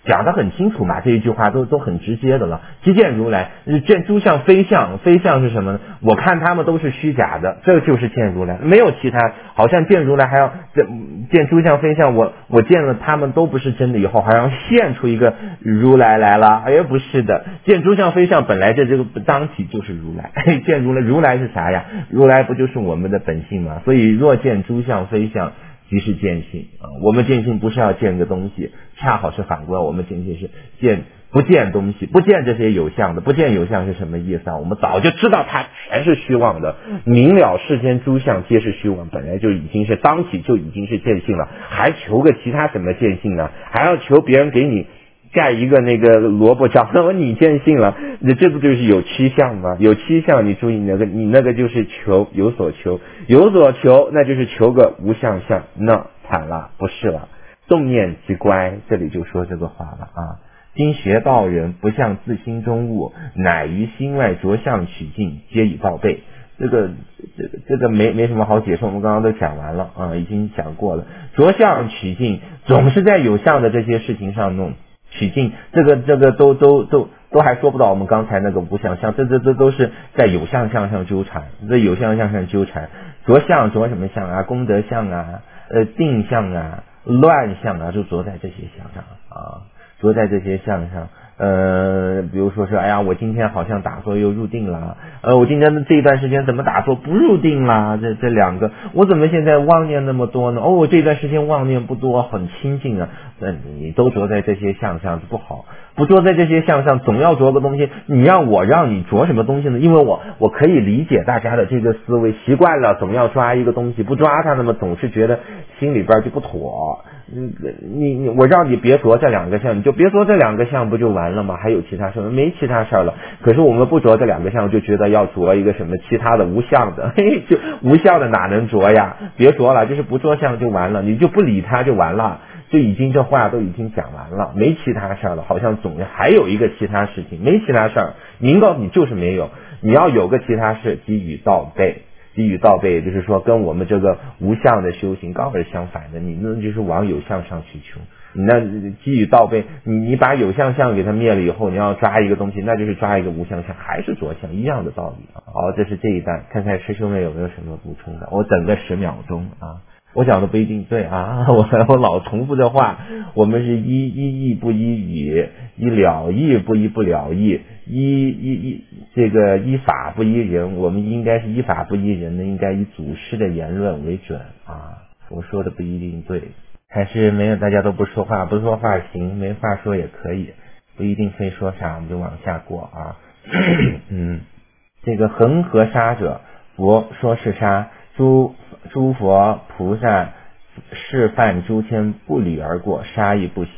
讲得很清楚嘛，这一句话都很直接的了。即见如来，见诸相非相，非相是什么呢？我看他们都是虚假的，这就是见如来，没有其他。好像见如来还要见诸相非相，我见了他们都不是真的，以后还要现出一个如来来了。哎，不是的，见诸相非相本来这个当体就是如来。见如来，如来是啥呀？如来不就是我们的本性吗？所以若见诸相非相，即是见性啊！我们见性不是要见个东西，恰好是反过来，我们见性是不见东西，不见这些有相的。不见有相是什么意思啊？我们早就知道它全是虚妄的，明了世间诸相皆是虚妄，本来就已经是当体就已经是见性了，还求个其他什么见性呢？还要求别人给你盖一个那个萝卜章，那么你见性了，这不就是有七相吗？有七相，你注意你那个就是求有所求，有所求那就是求个无相相，那惨了，不是了。动念即乖，这里就说这个话了啊。今学道人不向自心中悟，乃于心外着相取境，皆以报备。这个没什么好解释，我们刚刚都讲完了啊，已经讲过了。着相取境，总是在有相的这些事情上弄取境，这个都还说不到我们刚才那个无相相，这都是在有相相上纠缠，这有相相上纠缠。着相着什么相啊？功德相啊，定相啊，乱相啊，就着在这些相上啊，着在这些相上。比如说是，哎呀，我今天好像打坐又入定了，我今天这一段时间怎么打坐不入定啦？这两个，我怎么现在妄念那么多呢？我这段时间妄念不多，很清净啊。那你都着在这些相上不好，不着在这些相上，总要着个东西。你让你着什么东西呢？因为我可以理解大家的这个思维习惯了，总要抓一个东西，不抓它，那么总是觉得心里边就不妥。我让你别着这两个相，你就别着这两个相，不就完了吗？还有其他事儿？没其他事儿了。可是我们不着这两个相，就觉得要着一个什么其他的无相的，就无相的哪能着呀？别着了，就是不着相就完了，你就不理他就完了，就已经这话都已经讲完了，没其他事儿了。好像总还有一个其他事情，没其他事儿，明告诉你就是没有，你要有个其他事，基于道备。基于道备，也就是说跟我们这个无相的修行刚好是相反的，你那就是往有相上去求。你那基于道备，你把有相相给它灭了以后，你要抓一个东西，那就是抓一个无相相，还是着相，一样的道理。好，这是这一段，看看师兄们有没有什么补充的。我等个10秒钟啊。我讲的不一定对啊，我老重复这话，我们是依义不依语，依了义不依不了义，这个依法不依人，我们应该是依法不依人的，应该以祖师的言论为准啊。我说的不一定对，还是没有大家都不说话，不说话行，没话说也可以，不一定非说啥，我们就往下过啊。这个恒河沙者，佛说是沙，诸佛菩萨示范诸天不履而过，杀亦不喜。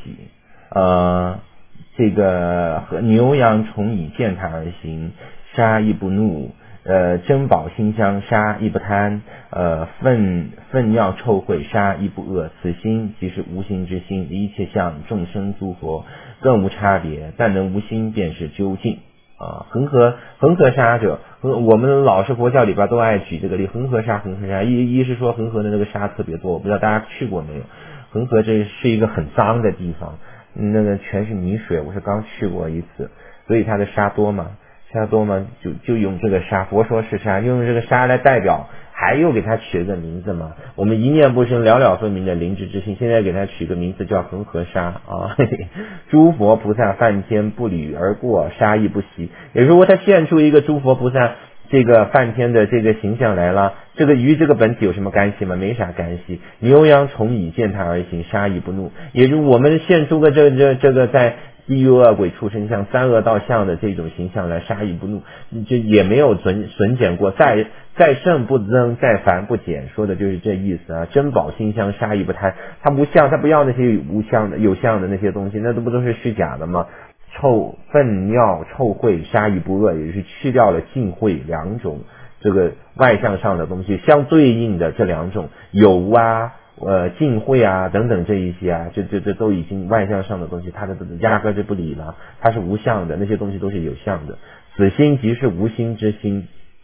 这个和牛羊虫蚁见他而行，杀亦不怒。珍宝馨香，杀亦不贪。粪尿臭秽，杀亦不恶。此心即是无心之心，一切相众生诸佛更无差别，但能无心便是究竟。恒河沙者，我们老式佛教里边都爱举这个例，恒河沙，一是说恒河的那个沙特别多，我不知道大家去过没有。恒河这是一个很脏的地方，那个全是泥水，我是刚去过一次，所以它的沙多嘛，就用这个沙，佛说是沙，用这个沙来代表，还又给它取了个名字嘛。我们一念不生，了了分明的灵智之心，现在给它取个名字叫恒河沙啊。诸佛菩萨梵天不履而过，杀亦不喜。也就是说，他现出一个诸佛菩萨这个梵天的这个形象来了，这个与这个本体有什么干系吗？没啥干系。牛羊虫蚁见他而行，杀亦不怒。也就是我们现出个这个在地狱恶鬼畜生相三恶道相的这种形象来，杀亦不怒，就也没有损减过，再胜不增，再繁不减，说的就是这意思啊。珍宝馨香，杀亦不贪，他无相，他不要那些无相的有相的那些东西，那不都是虚假的吗？粪尿臭秽，杀亦不恶，也就是去掉了净秽两种这个外向上的东西，相对应的这两种有啊净秽啊等等这一些啊，这都已经外向上的东西，它的压根就不理了，它是无相的，那些东西都是有相的。此心即是无心之心，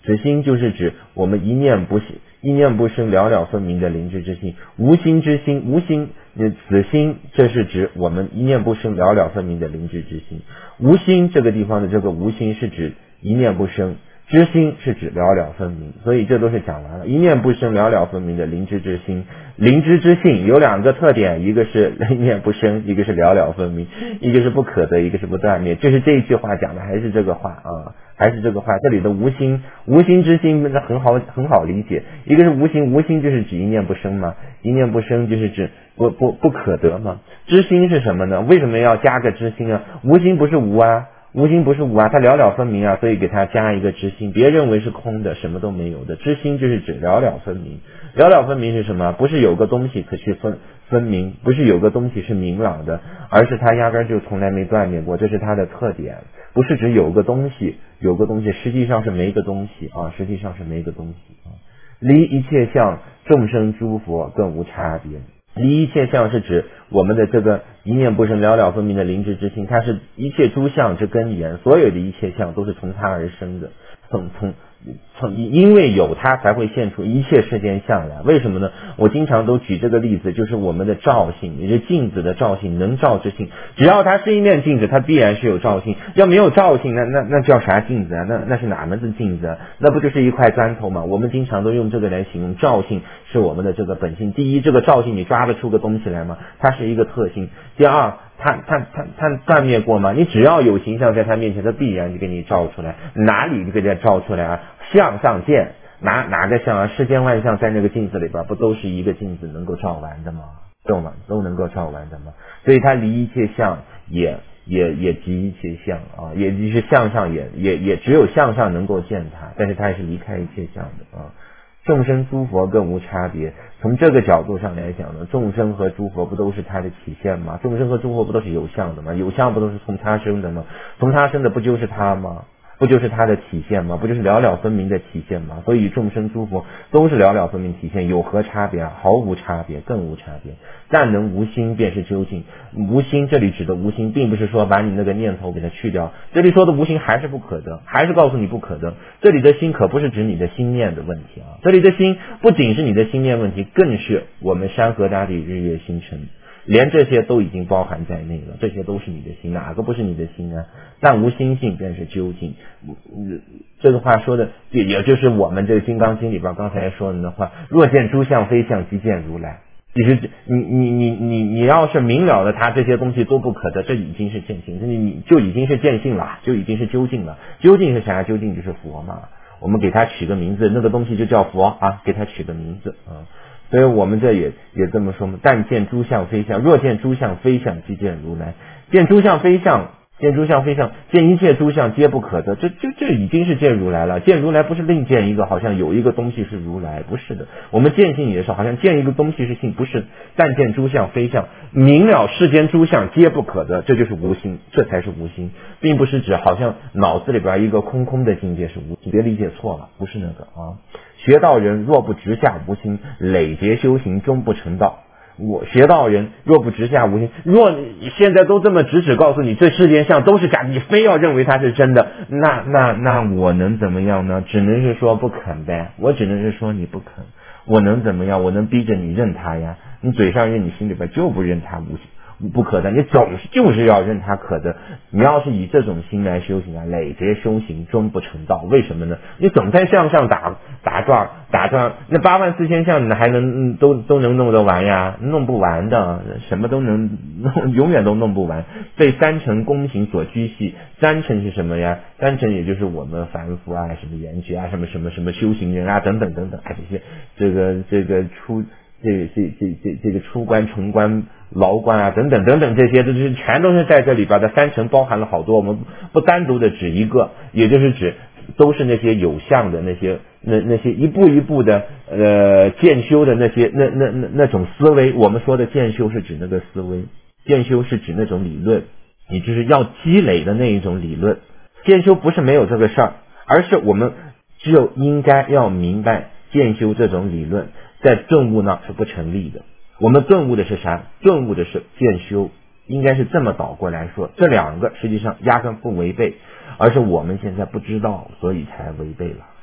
此心就是指我们一念不生了了分明的灵知之心。无心之心，无心此心，这是指我们一念不生了了分明的灵知之心。无心这个地方的这个无心是指一念不生，知心是指了了分明，所以这都是讲完了。一念不生了了分明的灵知之心，灵知之性有两个特点，一个是一念不生，一个是了了分明，一个是不可得，一个是不断灭。就是这一句话讲的还是这个话啊，还是这个话。这里的无心之心很好理解，一个是无心就是指一念不生嘛，一念不生就是指不可得嘛。知心是什么呢？为什么要加个知心啊？无心不是无啊，无心不是无啊，它了了分明啊，所以给它加一个知心，别认为是空的，什么都没有的。知心就是指了了分明。了了分明是什么？不是有个东西可去分明，不是有个东西是明朗的，而是它压根就从来没断灭过，这是它的特点。不是指有个东西实际上是没个东西啊，实际上是没个东西啊。离一切相，众生诸佛更无差别。离一切相是指我们的这个一念不生了了分明的灵知之心，它是一切诸相之根源，所有的一切相都是从它而生的，因为有它才会现出一切世间相来。为什么呢？我经常都举这个例子，就是我们的照性，也就是镜子的照性，能照之性。只要它是一面镜子，它必然是有照性。要没有照性，那叫啥镜子啊？那是哪门子镜子啊？那不就是一块砖头吗？我们经常都用这个来形容照性是我们的这个本性。第一，这个照性你抓得出个东西来吗？它是一个特性。第二，它断灭过吗？你只要有形象在它面前，它必然就给你照出来。哪里就给它照出来啊？相上见，哪个相啊？世间万象在那个镜子里边，不都是一个镜子能够照完的吗？都能够照完的吗？所以它离一切相也即一切相啊，也就是相上也只有相上能够见它，但是它也是离开一切相的啊。众生诸佛更无差别。从这个角度上来讲呢，众生和诸佛不都是它的体现吗？众生和诸佛不都是有相的吗？有相不都是从他生的吗？从他生的不就是他吗？不就是它的体现吗？不就是了了分明的体现吗？所以众生诸佛都是了了分明体现，有何差别啊？毫无差别，更无差别。但能无心便是究竟。无心这里指的无心，并不是说把你那个念头给它去掉，这里说的无心还是不可得，还是告诉你不可得。这里的心可不是指你的心念的问题啊，这里的心不仅是你的心念问题，更是我们山河大地日月星辰，连这些都已经包含在内了，这些都是你的心，哪个不是你的心啊？但无心性便是究竟。这个话说的也就是我们这个《金刚经》里边刚才说的那话，若见诸相非相，即见如来。其实你要是明了了它这些东西都不可得，这已经是见性，你就已经是见性了，就已经是究竟了。究竟是啥？究竟就是佛嘛。我们给它取个名字，那个东西就叫佛啊，给它取个名字啊。所以我们这也这么说嘛。但见诸相非相，若见诸相非相，即见如来。见诸相非相，见诸相非相，见一切诸相皆不可得，这已经是见如来了。见如来不是另见一个，好像有一个东西是如来，不是的。我们见性也是，好像见一个东西是性，不是。但见诸相非相，明了世间诸相皆不可得，这就是无心，这才是无心，并不是指好像脑子里边一个空的境界是无心，别理解错了，不是那个啊。学道人若不直下无心，累劫修行终不成道。学道人若不直下无心，若现在都这么直告诉你这世间相都是假，你非要认为它是真的，那我能怎么样呢？只能是说不肯呗，我只能是说你不肯，我能怎么样？我能逼着你认它呀？你嘴上认，你心里边就不认它不可得，你总是就是要认它可得。你要是以这种心来修行啊，累劫修行终不成道。为什么呢？你总在向上打转，那84000相你还能都能弄得完呀？弄不完的，什么都能弄，永远都弄不完。被三乘功行所拘系。三乘是什么呀？三乘也就是我们凡夫啊，什么缘觉啊，什么修行人啊，等等啊，这些这个出关、重关、牢关啊，等等，这些全都是在这里边的。三乘包含了好多，我们不单独的指一个，也就是指都是那些有相的那些一步一步的渐修的那些那种思维。我们说的渐修是指那个思维，渐修是指那种理论，也就是要积累的那一种理论。渐修不是没有这个事儿，而是我们只有应该要明白渐修这种理论在顿悟呢是不成立的。我们顿悟的是啥？顿悟的是渐修，应该是这么倒过来说，这两个实际上压根不违背，而是我们现在不知道，所以才违背了。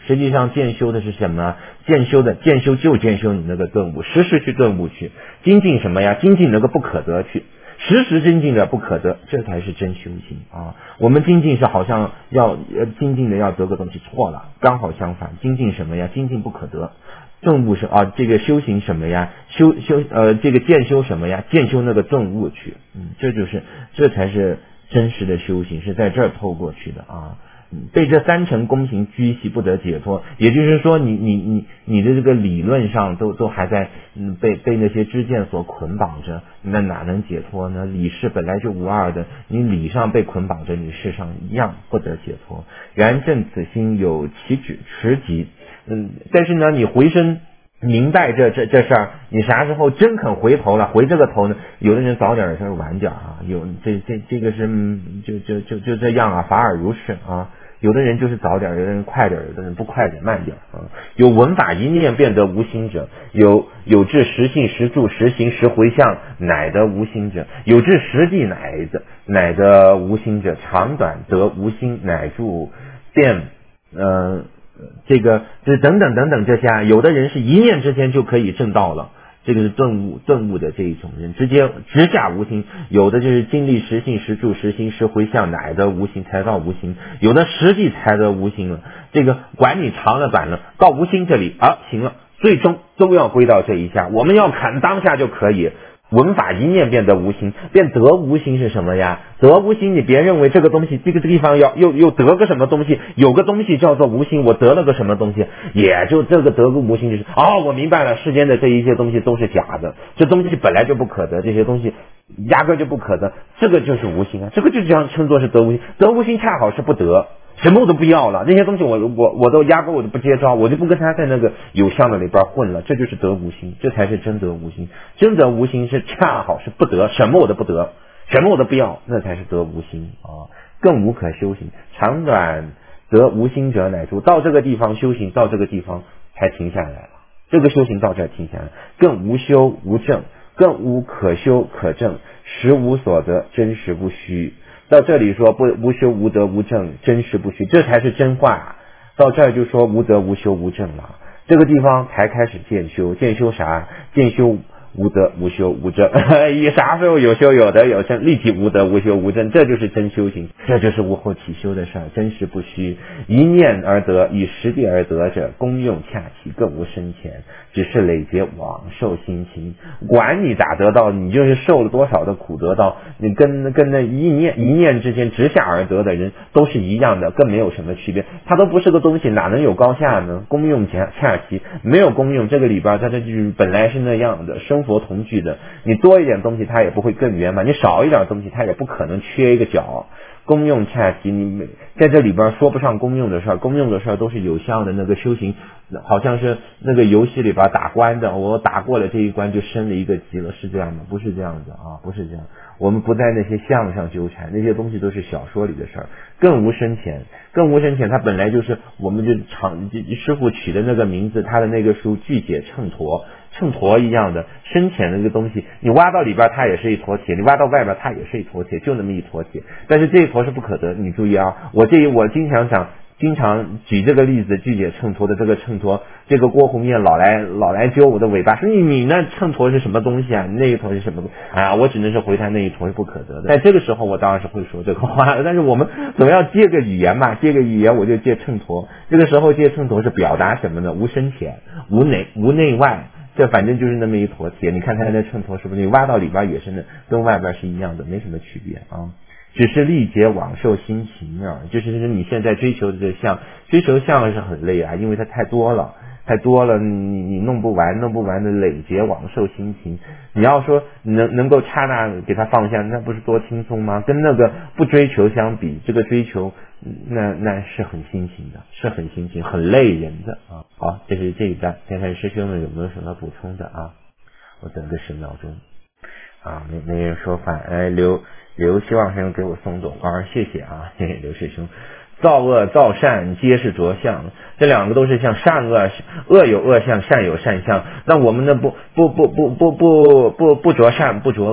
实际上渐修的是什么？渐修就渐修你那个顿悟，时时去顿悟去。精进什么呀？精进那个不可得去，时时精进的不可得，这才是真修行啊！我们精进是好像要精进的要得个东西，错了，刚好相反。精进什么呀？精进不可得。顿悟是这个修行什么呀？这个渐修什么呀？渐修那个顿悟去。这才是真实的修行，是在这儿透过去的啊。被这三乘功行拘系不得解脱，也就是说你的这个理论上都还在被那些知见所捆绑着，那哪能解脱呢？理事本来就无二的，你理上被捆绑着，你事上一样不得解脱。然正此心有其持疾，但是呢，你回身明白这事儿，你啥时候真肯回头了，回这个头呢？有的人早点，有的人晚点啊，这个是就这样啊，法尔如是啊。有的人就是早点，有的人快点，有的人不快点，慢点啊。有闻法一念便得无心者，有至实性实住实行实回向乃得无心者，有至实地乃得无心者，长短得无心乃住便这等等这些，有的人是一念之间就可以证道了。这个是顿悟的这一种人，直接直下无心。有的就是经历实性实住实行实回向乃得无心，才到无心。有的实际才得无心了，这个管你长了短了，到无心这里行了，最终都要归到这一下。我们要砍当下就可以。闻法一念便得无心，便得无心是什么呀？得无心，你别认为这个东西这个地方又得个什么东西，有个东西叫做无心，我得了个什么东西，也就这个得个无心就是我明白了，世间的这一切东西都是假的，这东西本来就不可得，这些东西压根就不可得，这个就是无心啊，这个就这样称作是得无心。得无心恰好是不得，什么我都不要了，那些东西我都压根我就不接招，我就不跟他在那个有相的里边混了，这就是得无心，这才是真得无心。真得无心是恰好是不得，什么我都不得，什么我都不要，那才是得无心啊，更无可修行。长短得无心者乃住，到这个地方修行，到这个地方才停下来了，这个修行到这停下来，更无修无证，更无可修可证，实无所得，真实不虚。到这里说不无修无得无证，真实不虚，这才是真话。到这儿就说无得无修无证了，这个地方才开始渐修。渐修啥？渐修无得无修无证，以啥时候有修有得有证，立即无得无修无证，这就是真修行，这就是无后起修的事儿，真实不虚。一念而得，以实地而得者，功用恰齐，更无深浅，只是累劫往受心情。管你咋得到，你就是受了多少的苦得到，你跟那一念之间直下而得的人都是一样的，更没有什么区别。它都不是个东西，哪能有高下呢？功用恰齐，没有功用，这个里边它就是本来是那样的，生佛同具的。你多一点东西，它也不会更圆满；你少一点东西，它也不可能缺一个角。功用恰齐，你在这里边说不上功用的事儿，功用的事儿都是有相的。那个修行好像是那个游戏里边打关的，我打过了这一关就升了一个级了，是这样的？不是这样的啊，不是这样。我们不在那些相上纠缠，那些东西都是小说里的事儿，更无深浅，更无深浅。它本来就是我们师父取的那个名字，他的那个书具解秤砣一样的深浅的这个东西，你挖到里边它也是一坨铁，你挖到外边它也是一坨铁，就那么一坨铁。但是这一坨是不可得，你注意啊！我经常举这个例子，具解秤砣的这个秤砣，这个郭红艳老来揪我的尾巴，说你那秤砣是什么东西啊？你那一坨是什么东西啊？我只能是回他那一坨是不可得的。在这个时候我当然是会说这个话，但是我们总要借个语言嘛，借个语言我就借秤砣。这个时候借秤砣是表达什么呢？无深浅，无内外。这反正就是那么一坨铁，你看它那秤砣是不是你挖到里边也是跟外边是一样的，没什么区别啊，只是历劫往受心情啊，就是你现在追求的这相，追求相是很累啊，因为它太多了，你弄不完的累劫往受心情。你要说能够刹那给它放下，那不是多轻松吗？跟那个不追求相比，这个追求那是很辛勤的，是很辛勤，很累人的啊。好，这是这一段，看看师兄们有没有什么补充的啊？我等个10秒钟啊，没人说话。刘希望师兄给我送朵花，谢谢啊，谢谢刘师兄。造恶造善皆是着相，这两个都是像善恶，恶有恶相，善有善相。那我们呢不着善不着恶，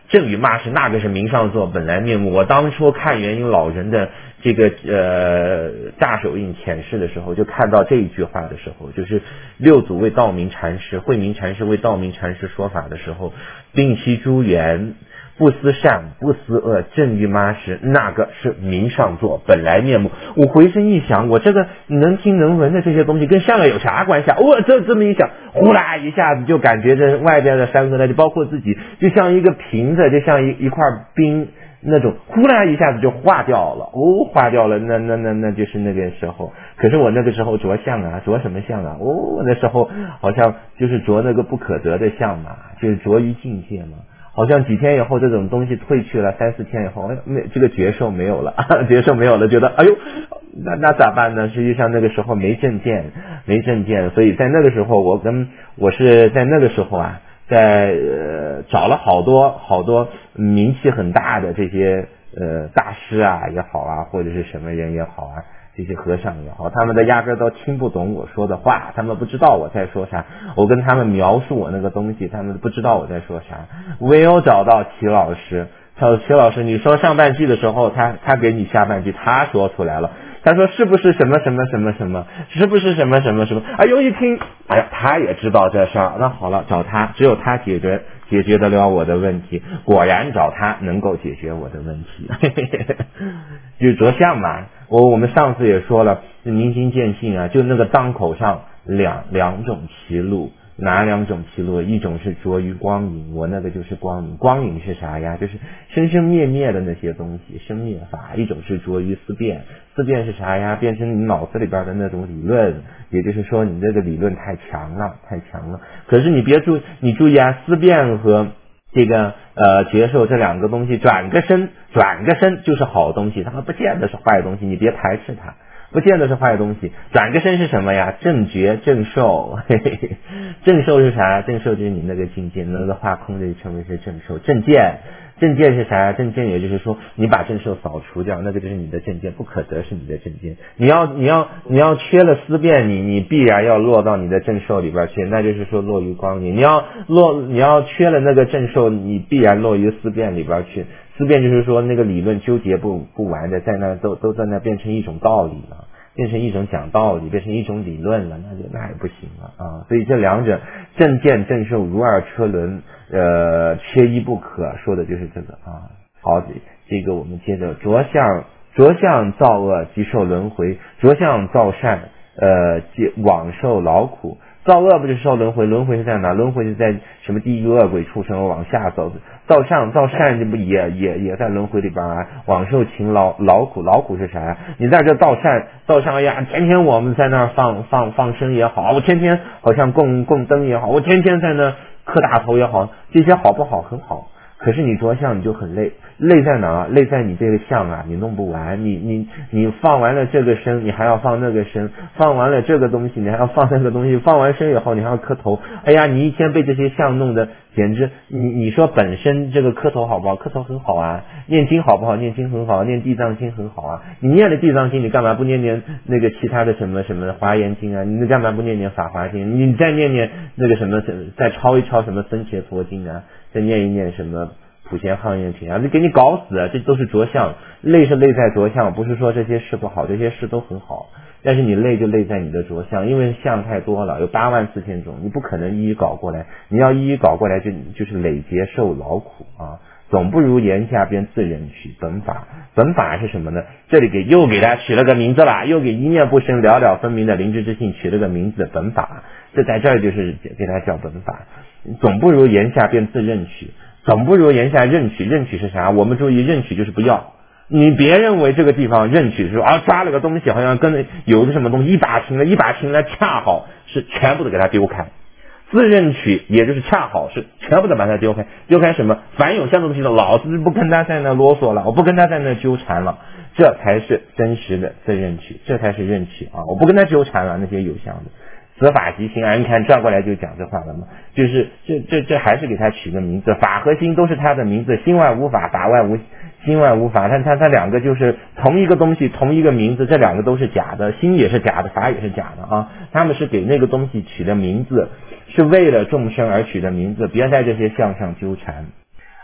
正与骂是那个是明上座本来面目。我当初看元婴老人的这个大手印浅释的时候，就看到这一句话的时候，就是六祖为道明禅师、慧明禅师为道明禅师说法的时候，并其诸缘，不思善不思恶，正欲妈时，那个是明上座本来面目。我回身一想，我这个能听能闻的这些东西跟善恶有啥关系啊？我这么一想，呼啦一下子就感觉这外边的山河呢，就包括自己，就像一个瓶子，就像一块冰那种，呼啦一下子就化掉了。化掉了，那就是那个时候。可是我那个时候着相啊，着什么相啊？那时候好像就是着那个不可得的相嘛，就是着于境界嘛。好像几天以后这种东西退去了，3-4天以后，这个觉受没有了，觉受没有了，觉得哎呦，那咋办呢？实际上那个时候没正见，所以在那个时候我是在那个时候啊，在找了好多名气很大的这些大师啊也好啊，或者是什么人也好啊，这些和尚也好，他们的压根都听不懂我说的话，他们不知道我在说啥，我跟他们描述我那个东西，他们不知道我在说啥。唯有找到齐老师，齐老师，你说上半句的时候，他给你下半句，他说出来了，他说是不是什么什么什么什么，是不是什么什么什么？哎呦一听，哎呀，他也知道这事儿，那好了，找他，只有他解决得了我的问题，果然找他能够解决我的问题。就是着相嘛，我们上次也说了，明心见性啊，就那个当口上两种歧路。哪两种歧路？一种是着于光影，我那个就是光影。光影是啥呀？就是生生灭灭的那些东西，生灭法。一种是着于思辨，思辨是啥呀？变成你脑子里边的那种理论，也就是说你这个理论太强了。可是你注意啊，思辨和这个觉受这两个东西，转个身就是好东西，它们不见得是坏东西，你别排斥它。不见得是坏东西，转个身是什么呀？正觉正受，正受是啥？正受就是你那个境界，那个化空的称为是正受。正见是啥？正见也就是说，你把正受扫除掉，那个就是你的正见，不可得是你的正见。你要缺了思辨，你必然要落到你的正受里边去，那就是说落于光影。你要缺了那个正受，你必然落于思辨里边去。思辨就是说那个理论纠结不完的，在那都在那变成一种道理了，变成一种讲道理，变成一种理论了，那也不行了啊！所以这两者正见正受如二车轮，缺一不可，说的就是这个啊。好，这个我们接着着相造恶即受轮回，着相造善往受劳苦。造恶不是受轮回，轮回是在哪？轮回是在什么地狱恶鬼畜生往下走。造善这不也在轮回里边啊？往受勤劳苦，劳苦是啥呀？你在这造善呀，天天我们在那儿放生也好，我天天好像供灯也好，我天天在那磕大头也好，这些好不好？很好。可是你着相你就很累在哪？累在你这个相啊，你弄不完，你放完了这个身，你还要放那个身，放完了这个东西，你还要放那个东西，放完身以后你还要磕头。哎呀，你一天被这些相弄得简直，你说本身这个磕头好不好？磕头很好啊。念经好不好？念经很好，念地藏经很好啊。你念了地藏经，你干嘛不念那个其他的什么华严经啊？你干嘛不念法华经？你再念那个什么，再抄一抄什么僧伽陀经啊？再念一念什么普贤行愿品啊，你给你搞死啊！这都是着相，累是累在着相，不是说这些事不好，这些事都很好，但是你累就累在你的着相，因为相太多了，有84000种，你不可能一一搞过来，你要一一搞过来就是累劫受劳苦啊！总不如言下边自认取本法是什么呢？这里又给他取了个名字啦，又给一念不生了了分明的灵智之性取了个名字本法，这在这儿就是给他叫本法。总不如言下便自认取，总不如言下认取。认取是啥？我们注意，认取就是不要。你别认为这个地方认取是说抓了个东西，好像跟有个什么东西一把擒了，恰好是全部都给它丢开。自认取也就是恰好是全部都把它丢开。丢开什么？凡有相的东西的，老子不跟他在那啰嗦了，我不跟他在那纠缠了，这才是真实的自认取，这才是认取啊！我不跟他纠缠了，那些有相的。此法即心啊！你看转过来就讲这话了嘛，就是这还是给他取个名字，法和心都是他的名字，心外无法，法外无心外无法，他两个就是同一个东西，同一个名字，这两个都是假的，心也是假的，法也是假的啊！他们是给那个东西取的名字，是为了众生而取的名字，别在这些相上纠缠。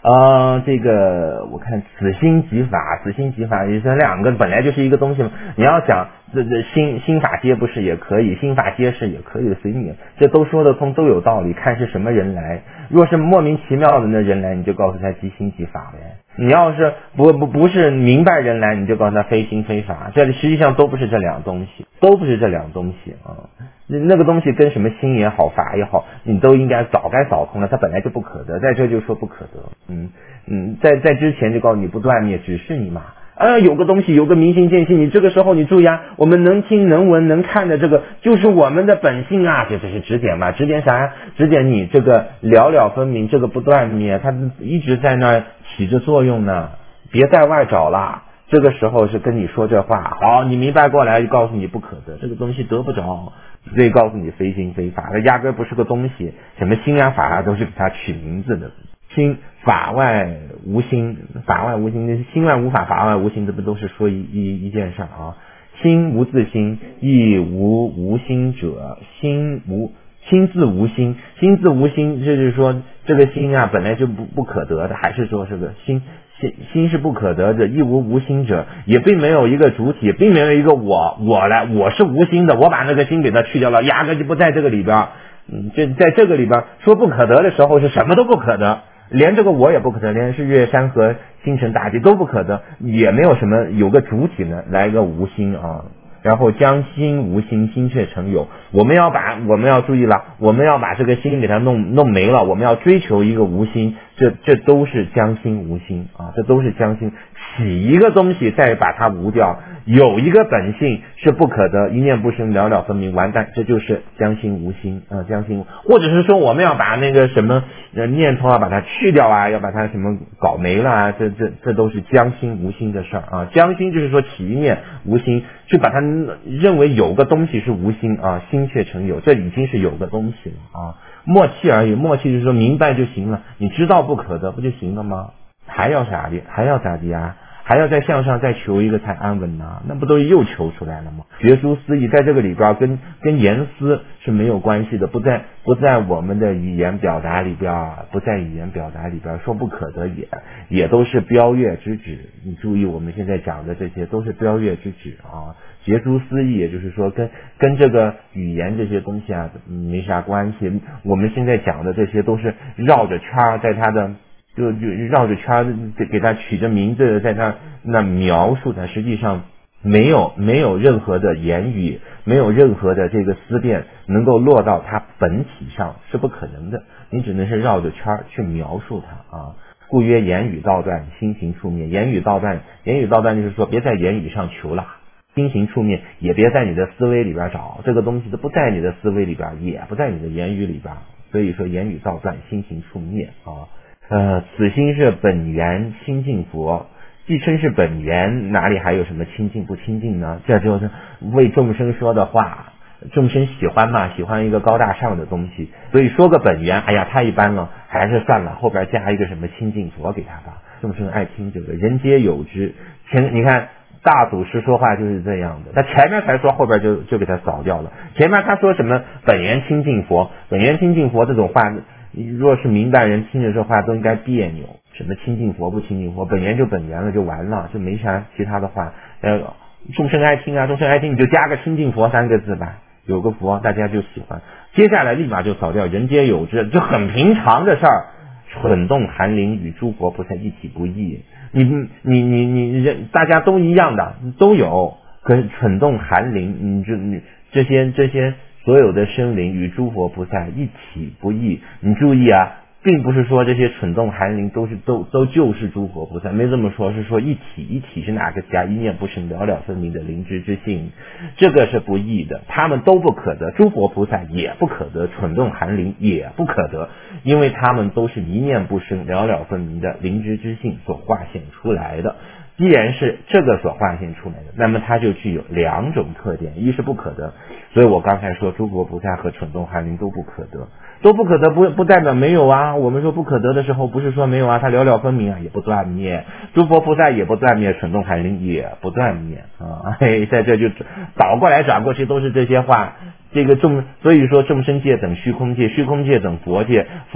这个我看此心即法，此心即法，这两个本来就是一个东西嘛。你要讲这心法皆不是也可以，心法皆是也可以，随你，这都说得通，都有道理，看是什么人来。若是莫名其妙的那人来，你就告诉他即心即法呗。你要是不是明白人来，你就告诉他非心非法。这里实际上都不是这两东西，都不是这两东西啊。那个东西跟什么心也好法也好，你都应该早该扫通了，它本来就不可得，在这就说不可得。在之前就告诉你不断灭，只是你嘛。有个东西，有个明心见性，你这个时候你注意啊，我们能听能闻能看的这个就是我们的本性啊，这是指点嘛，指点啥呀？指点你这个了了分明，这个不断灭，它一直在那儿起着作用呢，别在外找啦。这个时候是跟你说这话，好，你明白过来就告诉你不可得，这个东西得不着，所以告诉你非心非法，它压根不是个东西，什么心啊法啊都是给它取名字的。心法外无心，法外无心，心外无法，法外无心，这不都是说一件事啊？心无自心，亦无无心者，心自无心，心自无心，这就是说这个心啊本来就不可得的，还是说这个心是不可得的，亦无无心者，也并没有一个主体，并没有一个我是无心的，我把那个心给它去掉了，压根就不在这个里边。在这个里边说不可得的时候是什么都不可得，连这个我也不可得，连日月山河星辰大地都不可得，也没有什么有个主体呢来个无心啊。然后将心无心，心却成有。我们要注意了，我们要把这个心给它弄没了，我们要追求一个无心，这都是将心无心啊，这都是将心起一个东西再把它无掉，有一个本性是不可得，一念不生，了了分明，完蛋，这就是将心无心啊，将心，或者是说我们要把那个什么念头啊把它去掉啊，要把它什么搞没了啊，这都是将心无心的事儿啊。将心就是说起一念无心，去把它认为有个东西是无心啊，心却成有，这已经是有个东西了啊。默契而已，默契就是说明白就行了，你知道不可得不就行了吗？还要咋地啊？还要再向上再求一个才安稳呢？那不都又求出来了吗？学诸思义在这个里边跟言思是没有关系的，不在我们的语言表达里边，不在语言表达里边说不可得也都是标月之旨。你注意我们现在讲的这些都是标月之旨啊。学诸思义也就是说跟这个语言这些东西啊没啥关系。我们现在讲的这些都是绕着圈在它的就绕着圈给他取着名字，在那描述的，实际上没有任何的言语，没有任何的这个思辨能够落到它本体上，是不可能的。你只能是绕着圈去描述它啊。故曰言语道断，心行处灭。言语道断就是说别在言语上求了，心行处灭也别在你的思维里边找，这个东西都不在你的思维里边，也不在你的言语里边。所以说言语道断，心行处灭啊。此心是本源清净佛，既称是本源，哪里还有什么清净不清净呢？这就是为众生说的话，众生喜欢嘛，喜欢一个高大上的东西，所以说个本源，哎呀太一般了，还是算了，后边加一个什么清净佛给他吧，众生爱听这个，人皆有之。你看大祖师说话就是这样的，他前面才说，后边就给他扫掉了。前面他说什么本源清净佛，本源清净佛这种话，若是明白人听着这话都应该别扭，什么清净佛不清净佛，本源就本源了就完了，就没啥其他的话。众生爱听啊，众生爱听你就加个清净佛三个字吧，有个佛大家就喜欢。接下来立马就扫掉人皆有之，就很平常的事儿。蠢动寒灵与诸佛菩萨一体不异，你大家都一样的都有，可是蠢动寒灵，你这些所有的生灵与诸佛菩萨一体不异。你注意啊，并不是说这些蠢动寒灵都就是诸佛菩萨，没这么说，是说一体是哪个家？一念不生，了了分明的灵知之性，这个是不异的，他们都不可得，诸佛菩萨也不可得，蠢动寒灵也不可得，因为他们都是一念不生，了了分明的灵知之性所化现出来的。既然是这个所化现出来的，那么它就具有两种特点，一是不可得，所以我刚才说诸佛菩萨和蠢动寒灵都不可得，都不可得不代表没有啊。我们说不可得的时候，不是说没有啊，它了了分明啊，也不断灭，诸佛菩萨也不断灭，蠢动寒灵也不断灭啊。在这就倒过来转过去都是这些话。这个所以说众生界等虚空界，虚空界等佛界，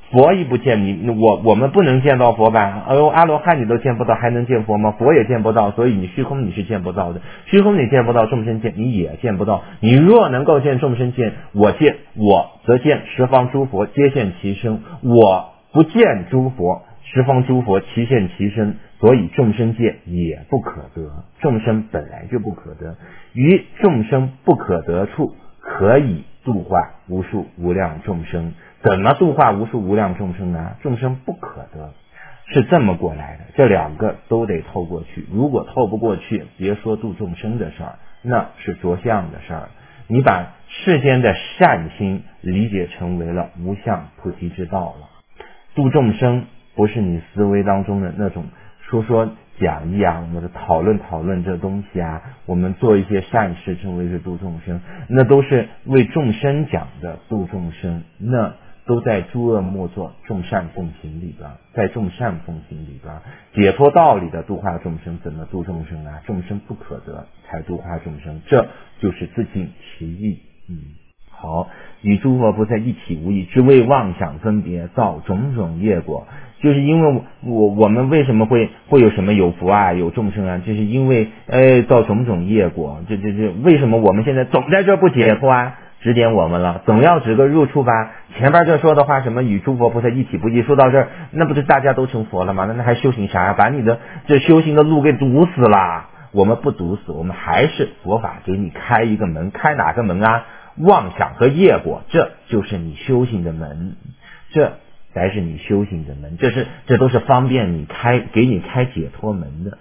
佛一不见你，我们不能见到佛吧？哎呦，阿罗汉你都见不到，还能见佛吗？佛也见不到，所以你虚空你是见不到的，虚空你见不到，众生见你也见不到。你若能够见众生见，我见，我则见十方诸佛皆现其身，我不见诸佛，十方诸佛齐现其身，所以众生界也不可得。众生本来就不可得，于众生不可得处，可以度化无数无量众生。怎么度化无数无量众生呢？众生不可得，是这么过来的。这两个都得透过去，如果透不过去，别说度众生的事儿，那是着相的事儿。你把世间的善心理解成为了无相菩提之道了。度众生不是你思维当中的那种说讲义啊，我们讨论这东西啊，我们做一些善事称为是度众生，那都是为众生讲的度众生，那都在诸恶莫作众善奉行里边，在众善奉行里边，解脱道理的度化众生，怎么度众生啊？众生不可得，才度化众生，这就是自尽其意。好，与诸佛菩萨一体无异，只为妄想分别造种种业果。就是因为我们为什么会有什么有福啊，有众生啊，就是因为造种种业果。这为什么我们现在总在这不解脱啊？指点我们了，总要指个入处吧。前边这说的话，什么与诸佛菩萨一体不异，说到这儿，那不是大家都成佛了吗？那还修行啥呀？把你的这修行的路给堵死了。我们不堵死，我们还是佛法给你开一个门。开哪个门啊？妄想和业果，这就是你修行的门，这才是你修行的门，这都是方便你给你开解脱门的。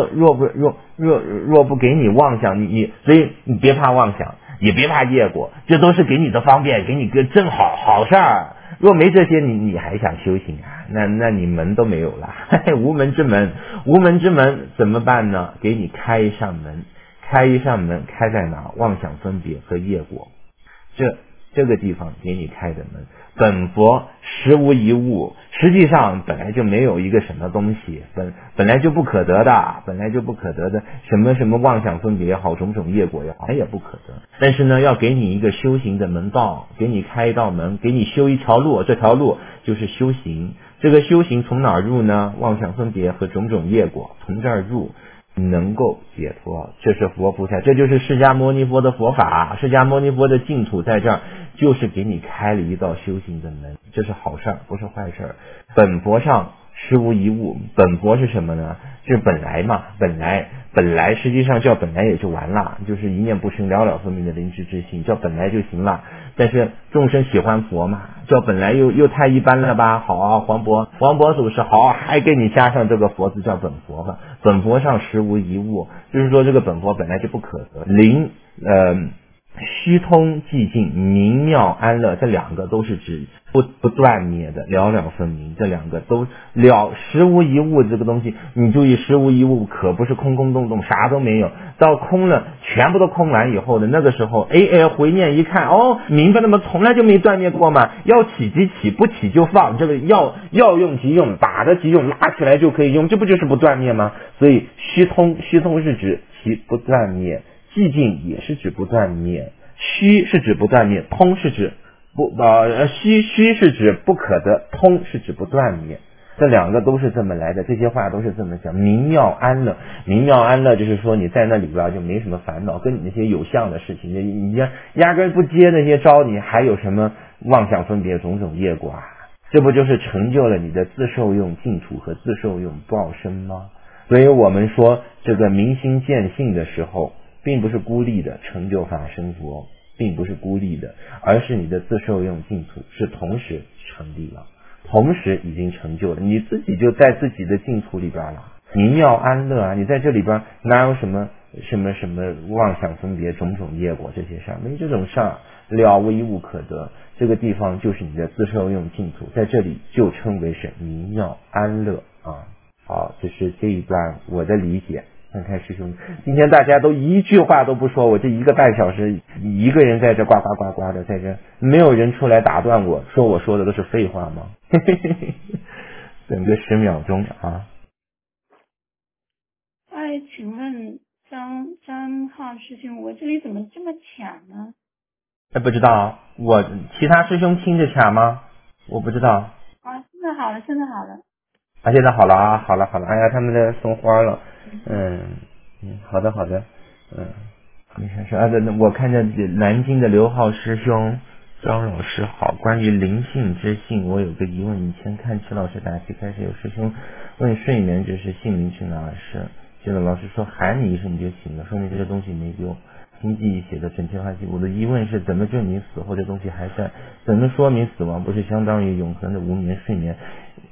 若不给你妄想，所以你别怕妄想，也别怕业果，这都是给你的方便，给你个正好事儿。若没这些，你还想修行啊？那你门都没有了，无门之门怎么办呢？给你开一扇门，开在哪？妄想分别和业果，这个地方给你开的门。本佛实无一物，实际上本来就没有一个什么东西，本来就不可得的，什么妄想分别也好，种种业果也好，也不可得。但是呢，要给你一个修行的门道，给你开一道门，给你修一条路，这条路就是修行。这个修行从哪儿入呢？妄想分别和种种业果从这儿入，能够解脱，这是佛菩萨，这就是释迦牟尼佛的佛法。释迦牟尼佛的净土在这儿，就是给你开了一道修行的门，这是好事儿，不是坏事儿。本佛上实无一物，本佛是什么呢？是本来嘛，本来实际上叫本来也就完了，就是一念不生了了分明的灵知之性，叫本来就行了。但是众生喜欢佛嘛，叫本来又太一般了吧？好啊，黄渤祖师好，还给你加上这个佛字叫本佛吧。本佛上实无一物，就是说这个本佛本来就不可得。虚通寂静，明妙安乐，这两个都是指不断灭的，了了分明。这两个都了，实无一物这个东西，你注意，实无一物可不是空空洞洞，啥都没有。到空了，全部都空完以后的那个时候，回念一看，明白了吗？从来就没断灭过嘛。要起即起，不起就放，这个要用即用，打的即用，拉起来就可以用，这不就是不断灭吗？所以虚通是指其不断灭。寂静也是指不断灭，虚是指不断灭，通是指虚是指不可得，通是指不断灭。这两个都是这么来的，这些话都是这么讲。明妙安乐就是说你在那里边就没什么烦恼，跟你那些有相的事情，你压根不接那些招，你还有什么妄想分别种种业果啊？这不就是成就了你的自受用净土和自受用报身吗？所以我们说这个明心见性的时候，并不是孤立的成就法身佛，并不是孤立的，而是你的自受用净土是同时成立了，同时已经成就了，你自己就在自己的净土里边了，明妙安乐啊！你在这里边哪有什么妄想分别种种业果这些事儿？没这种事儿，了无一物可得。这个地方就是你的自受用净土，在这里就称为是明妙安乐啊。好，这是这一段我的理解。看看师兄，今天大家都一句话都不说，我这1个半小时一个人在这呱呱呱呱的，在这没有人出来打断我说我说的都是废话吗？等个10秒钟啊。 请问张浩师兄，我这里怎么这么卡呢？ 不知道，我其他师兄听着卡吗？我不知道。 在好了，现在好了。 啊，现在好了啊，好了。哎呀，他们在送花了。好的。 没啥事啊。我看见南京的刘浩师兄，张老师好。关于灵性之性，我有个疑问。以前看齐老师答题开始有师兄问睡眠之事，性灵去哪儿是？结果老师说喊你一声你就醒了，说明这个东西没丢。听记忆写的整齐划一。我的疑问是，怎么就你死后这东西还在？怎么说明死亡不是相当于永恒的无眠睡眠？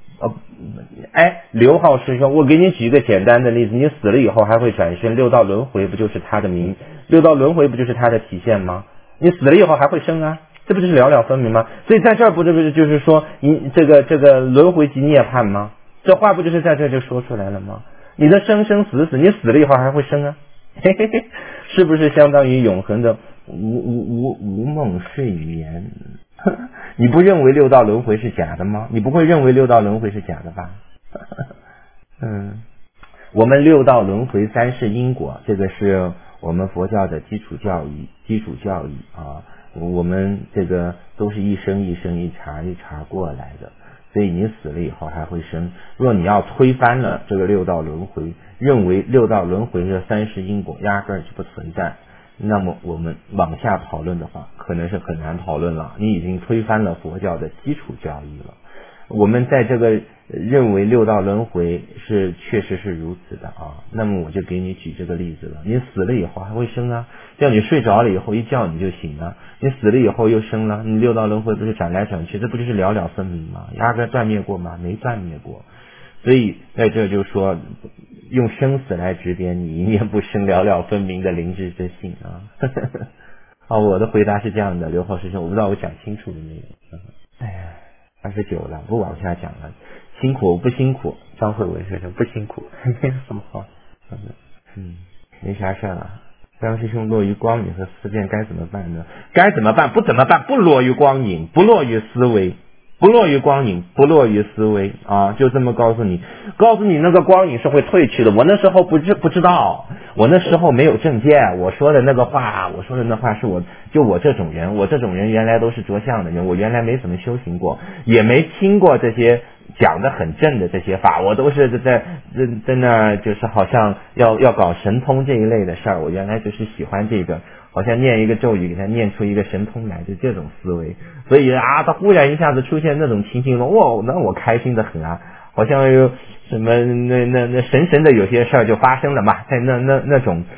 刘浩师兄，我给你举一个简单的例子，你死了以后还会转生，六道轮回不就是他的六道轮回不就是他的体现吗？你死了以后还会生啊，这不就是了了分明吗？所以在这儿不是就是说你这个轮回即涅槃吗？这话不就是在这就说出来了吗？你的生生死死，你死了以后还会生啊，是不是相当于永恒的无梦睡眠？你不认为六道轮回是假的吗？你不会认为六道轮回是假的吧？我们六道轮回三世因果，这个是我们佛教的基础教育啊。我们这个都是一生一生一茬过来的，所以你死了以后还会生。若你要推翻了这个六道轮回，认为六道轮回是三世因果，压根儿就不存在，那么我们往下讨论的话，可能是很难讨论了。你已经推翻了佛教的基础教义了。我们在这个认为六道轮回是确实是如此的啊，那么我就给你举这个例子了。你死了以后还会生啊，叫你睡着了以后一觉你就醒了，你死了以后又生了，你六道轮回不是转来转去，这不就是了了分明吗？压根断灭过吗？没断灭过。所以在这就说用生死来指点你一念不生了了分明的灵智之性啊。我的回答是这样的，刘浩师兄，我不知道我讲清楚了没有。29了，不往下讲了。辛苦不辛苦？张慧文先生不辛苦。好，没啥事啊。张师兄落于光影和思辨该怎么办呢？该怎么办？不怎么办？不落于光影，不落于思维，不落于光影，不落于思维啊！就这么告诉你那个光影是会退去的。我那时候不知道，我那时候没有正见，我说的那话是我这种人原来都是着相的人，我原来没怎么修行过，也没听过这些讲的很正的这些法，我都是在那就是好像要搞神通这一类的事儿，我原来就是喜欢这个。好像念一个咒语给他念出一个神通来，就这种思维。所以他忽然一下子出现那种情形了，那我开心的很啊，好像有什么那神的有些事儿就发生了嘛，在那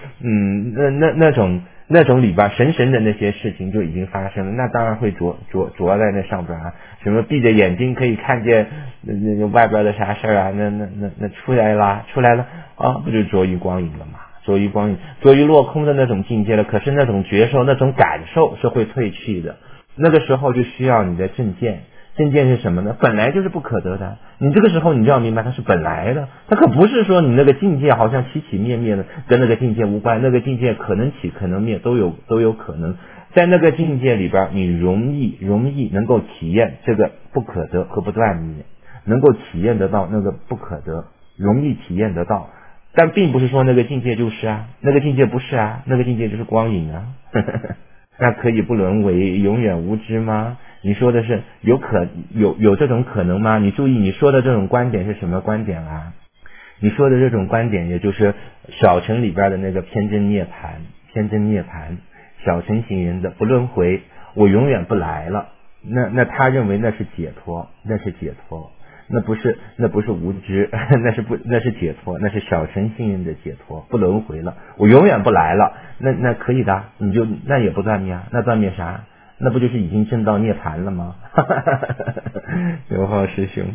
种里边神的那些事情就已经发生了，那当然会着在那上边啊，什么闭着眼睛可以看见那外边的啥事儿啊，那出来了啊，不就着于光影了吗？着于光影，着于落空的那种境界了。可是那种觉受，那种感受是会退去的。那个时候就需要你的正见。正见是什么呢？本来就是不可得的。你这个时候你就要明白，它是本来的。它可不是说你那个境界好像起起灭灭的，跟那个境界无关。那个境界可能起可能灭，都有可能。在那个境界里边，你容易能够体验这个不可得和不断灭，能够体验得到那个不可得，容易体验得到。但并不是说那个境界就是啊，那个境界不是啊，那个境界就是光影啊。那可以不沦为永远无知吗？你说的是有这种可能吗？你注意你说的这种观点是什么观点啊？你说的这种观点也就是小乘里边的那个偏真涅槃，小乘行人的不轮回，我永远不来了。那他认为那是解脱，那不是无知，那是解脱，那是小乘信任的解脱，不轮回了，我永远不来了。那可以的，那也不断灭啊，那断灭啥？那不就是已经证到涅槃了吗？刘浩师兄，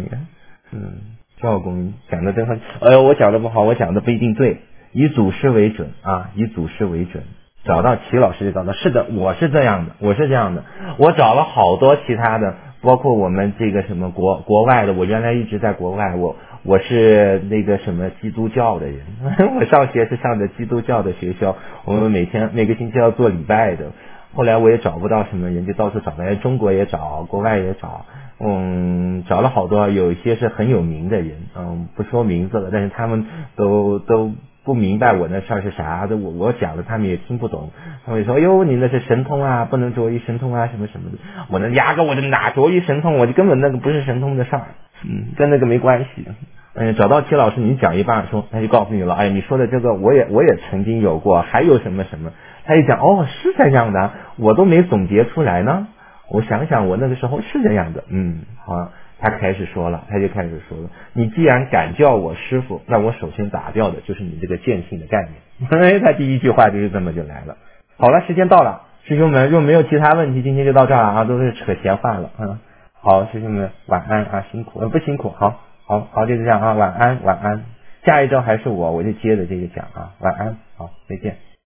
赵公讲的真好。我讲的不好，我讲的不一定对，以祖师为准啊，以祖师为准。找到齐老师就找到，是的，我是这样的，我找了好多其他的，包括我们这个什么国外的，我原来一直在国外，我是那个什么基督教的人，我上学是上的基督教的学校，我们每个星期要做礼拜的。后来我也找不到什么人，就到处找，在中国也找，国外也找，找了好多，有一些是很有名的人，不说名字了，但是他们都不明白我那事儿是啥的，我讲的他们也听不懂，他们说哟你那是神通啊，不能着于神通啊什么什么的，我那压根我就哪着于神通，我就根本那个不是神通的事儿，跟那个没关系。找到齐老师，你讲一半说，他就告诉你了，哎，你说的这个我也曾经有过，还有什么什么，他一讲哦是这样的，我都没总结出来呢，我想想我那个时候是这样的，好，他就开始说了，你既然敢叫我师傅，那我首先打掉的就是你这个见性的概念。他第一句话就是这么就来了。好了，时间到了，师兄们，如果没有其他问题，今天就到这儿了啊，都是扯闲话了。好，师兄们晚安啊，辛苦不辛苦，好，就这样啊，晚安。下一周还是我就接着这个讲啊，晚安，好，再见。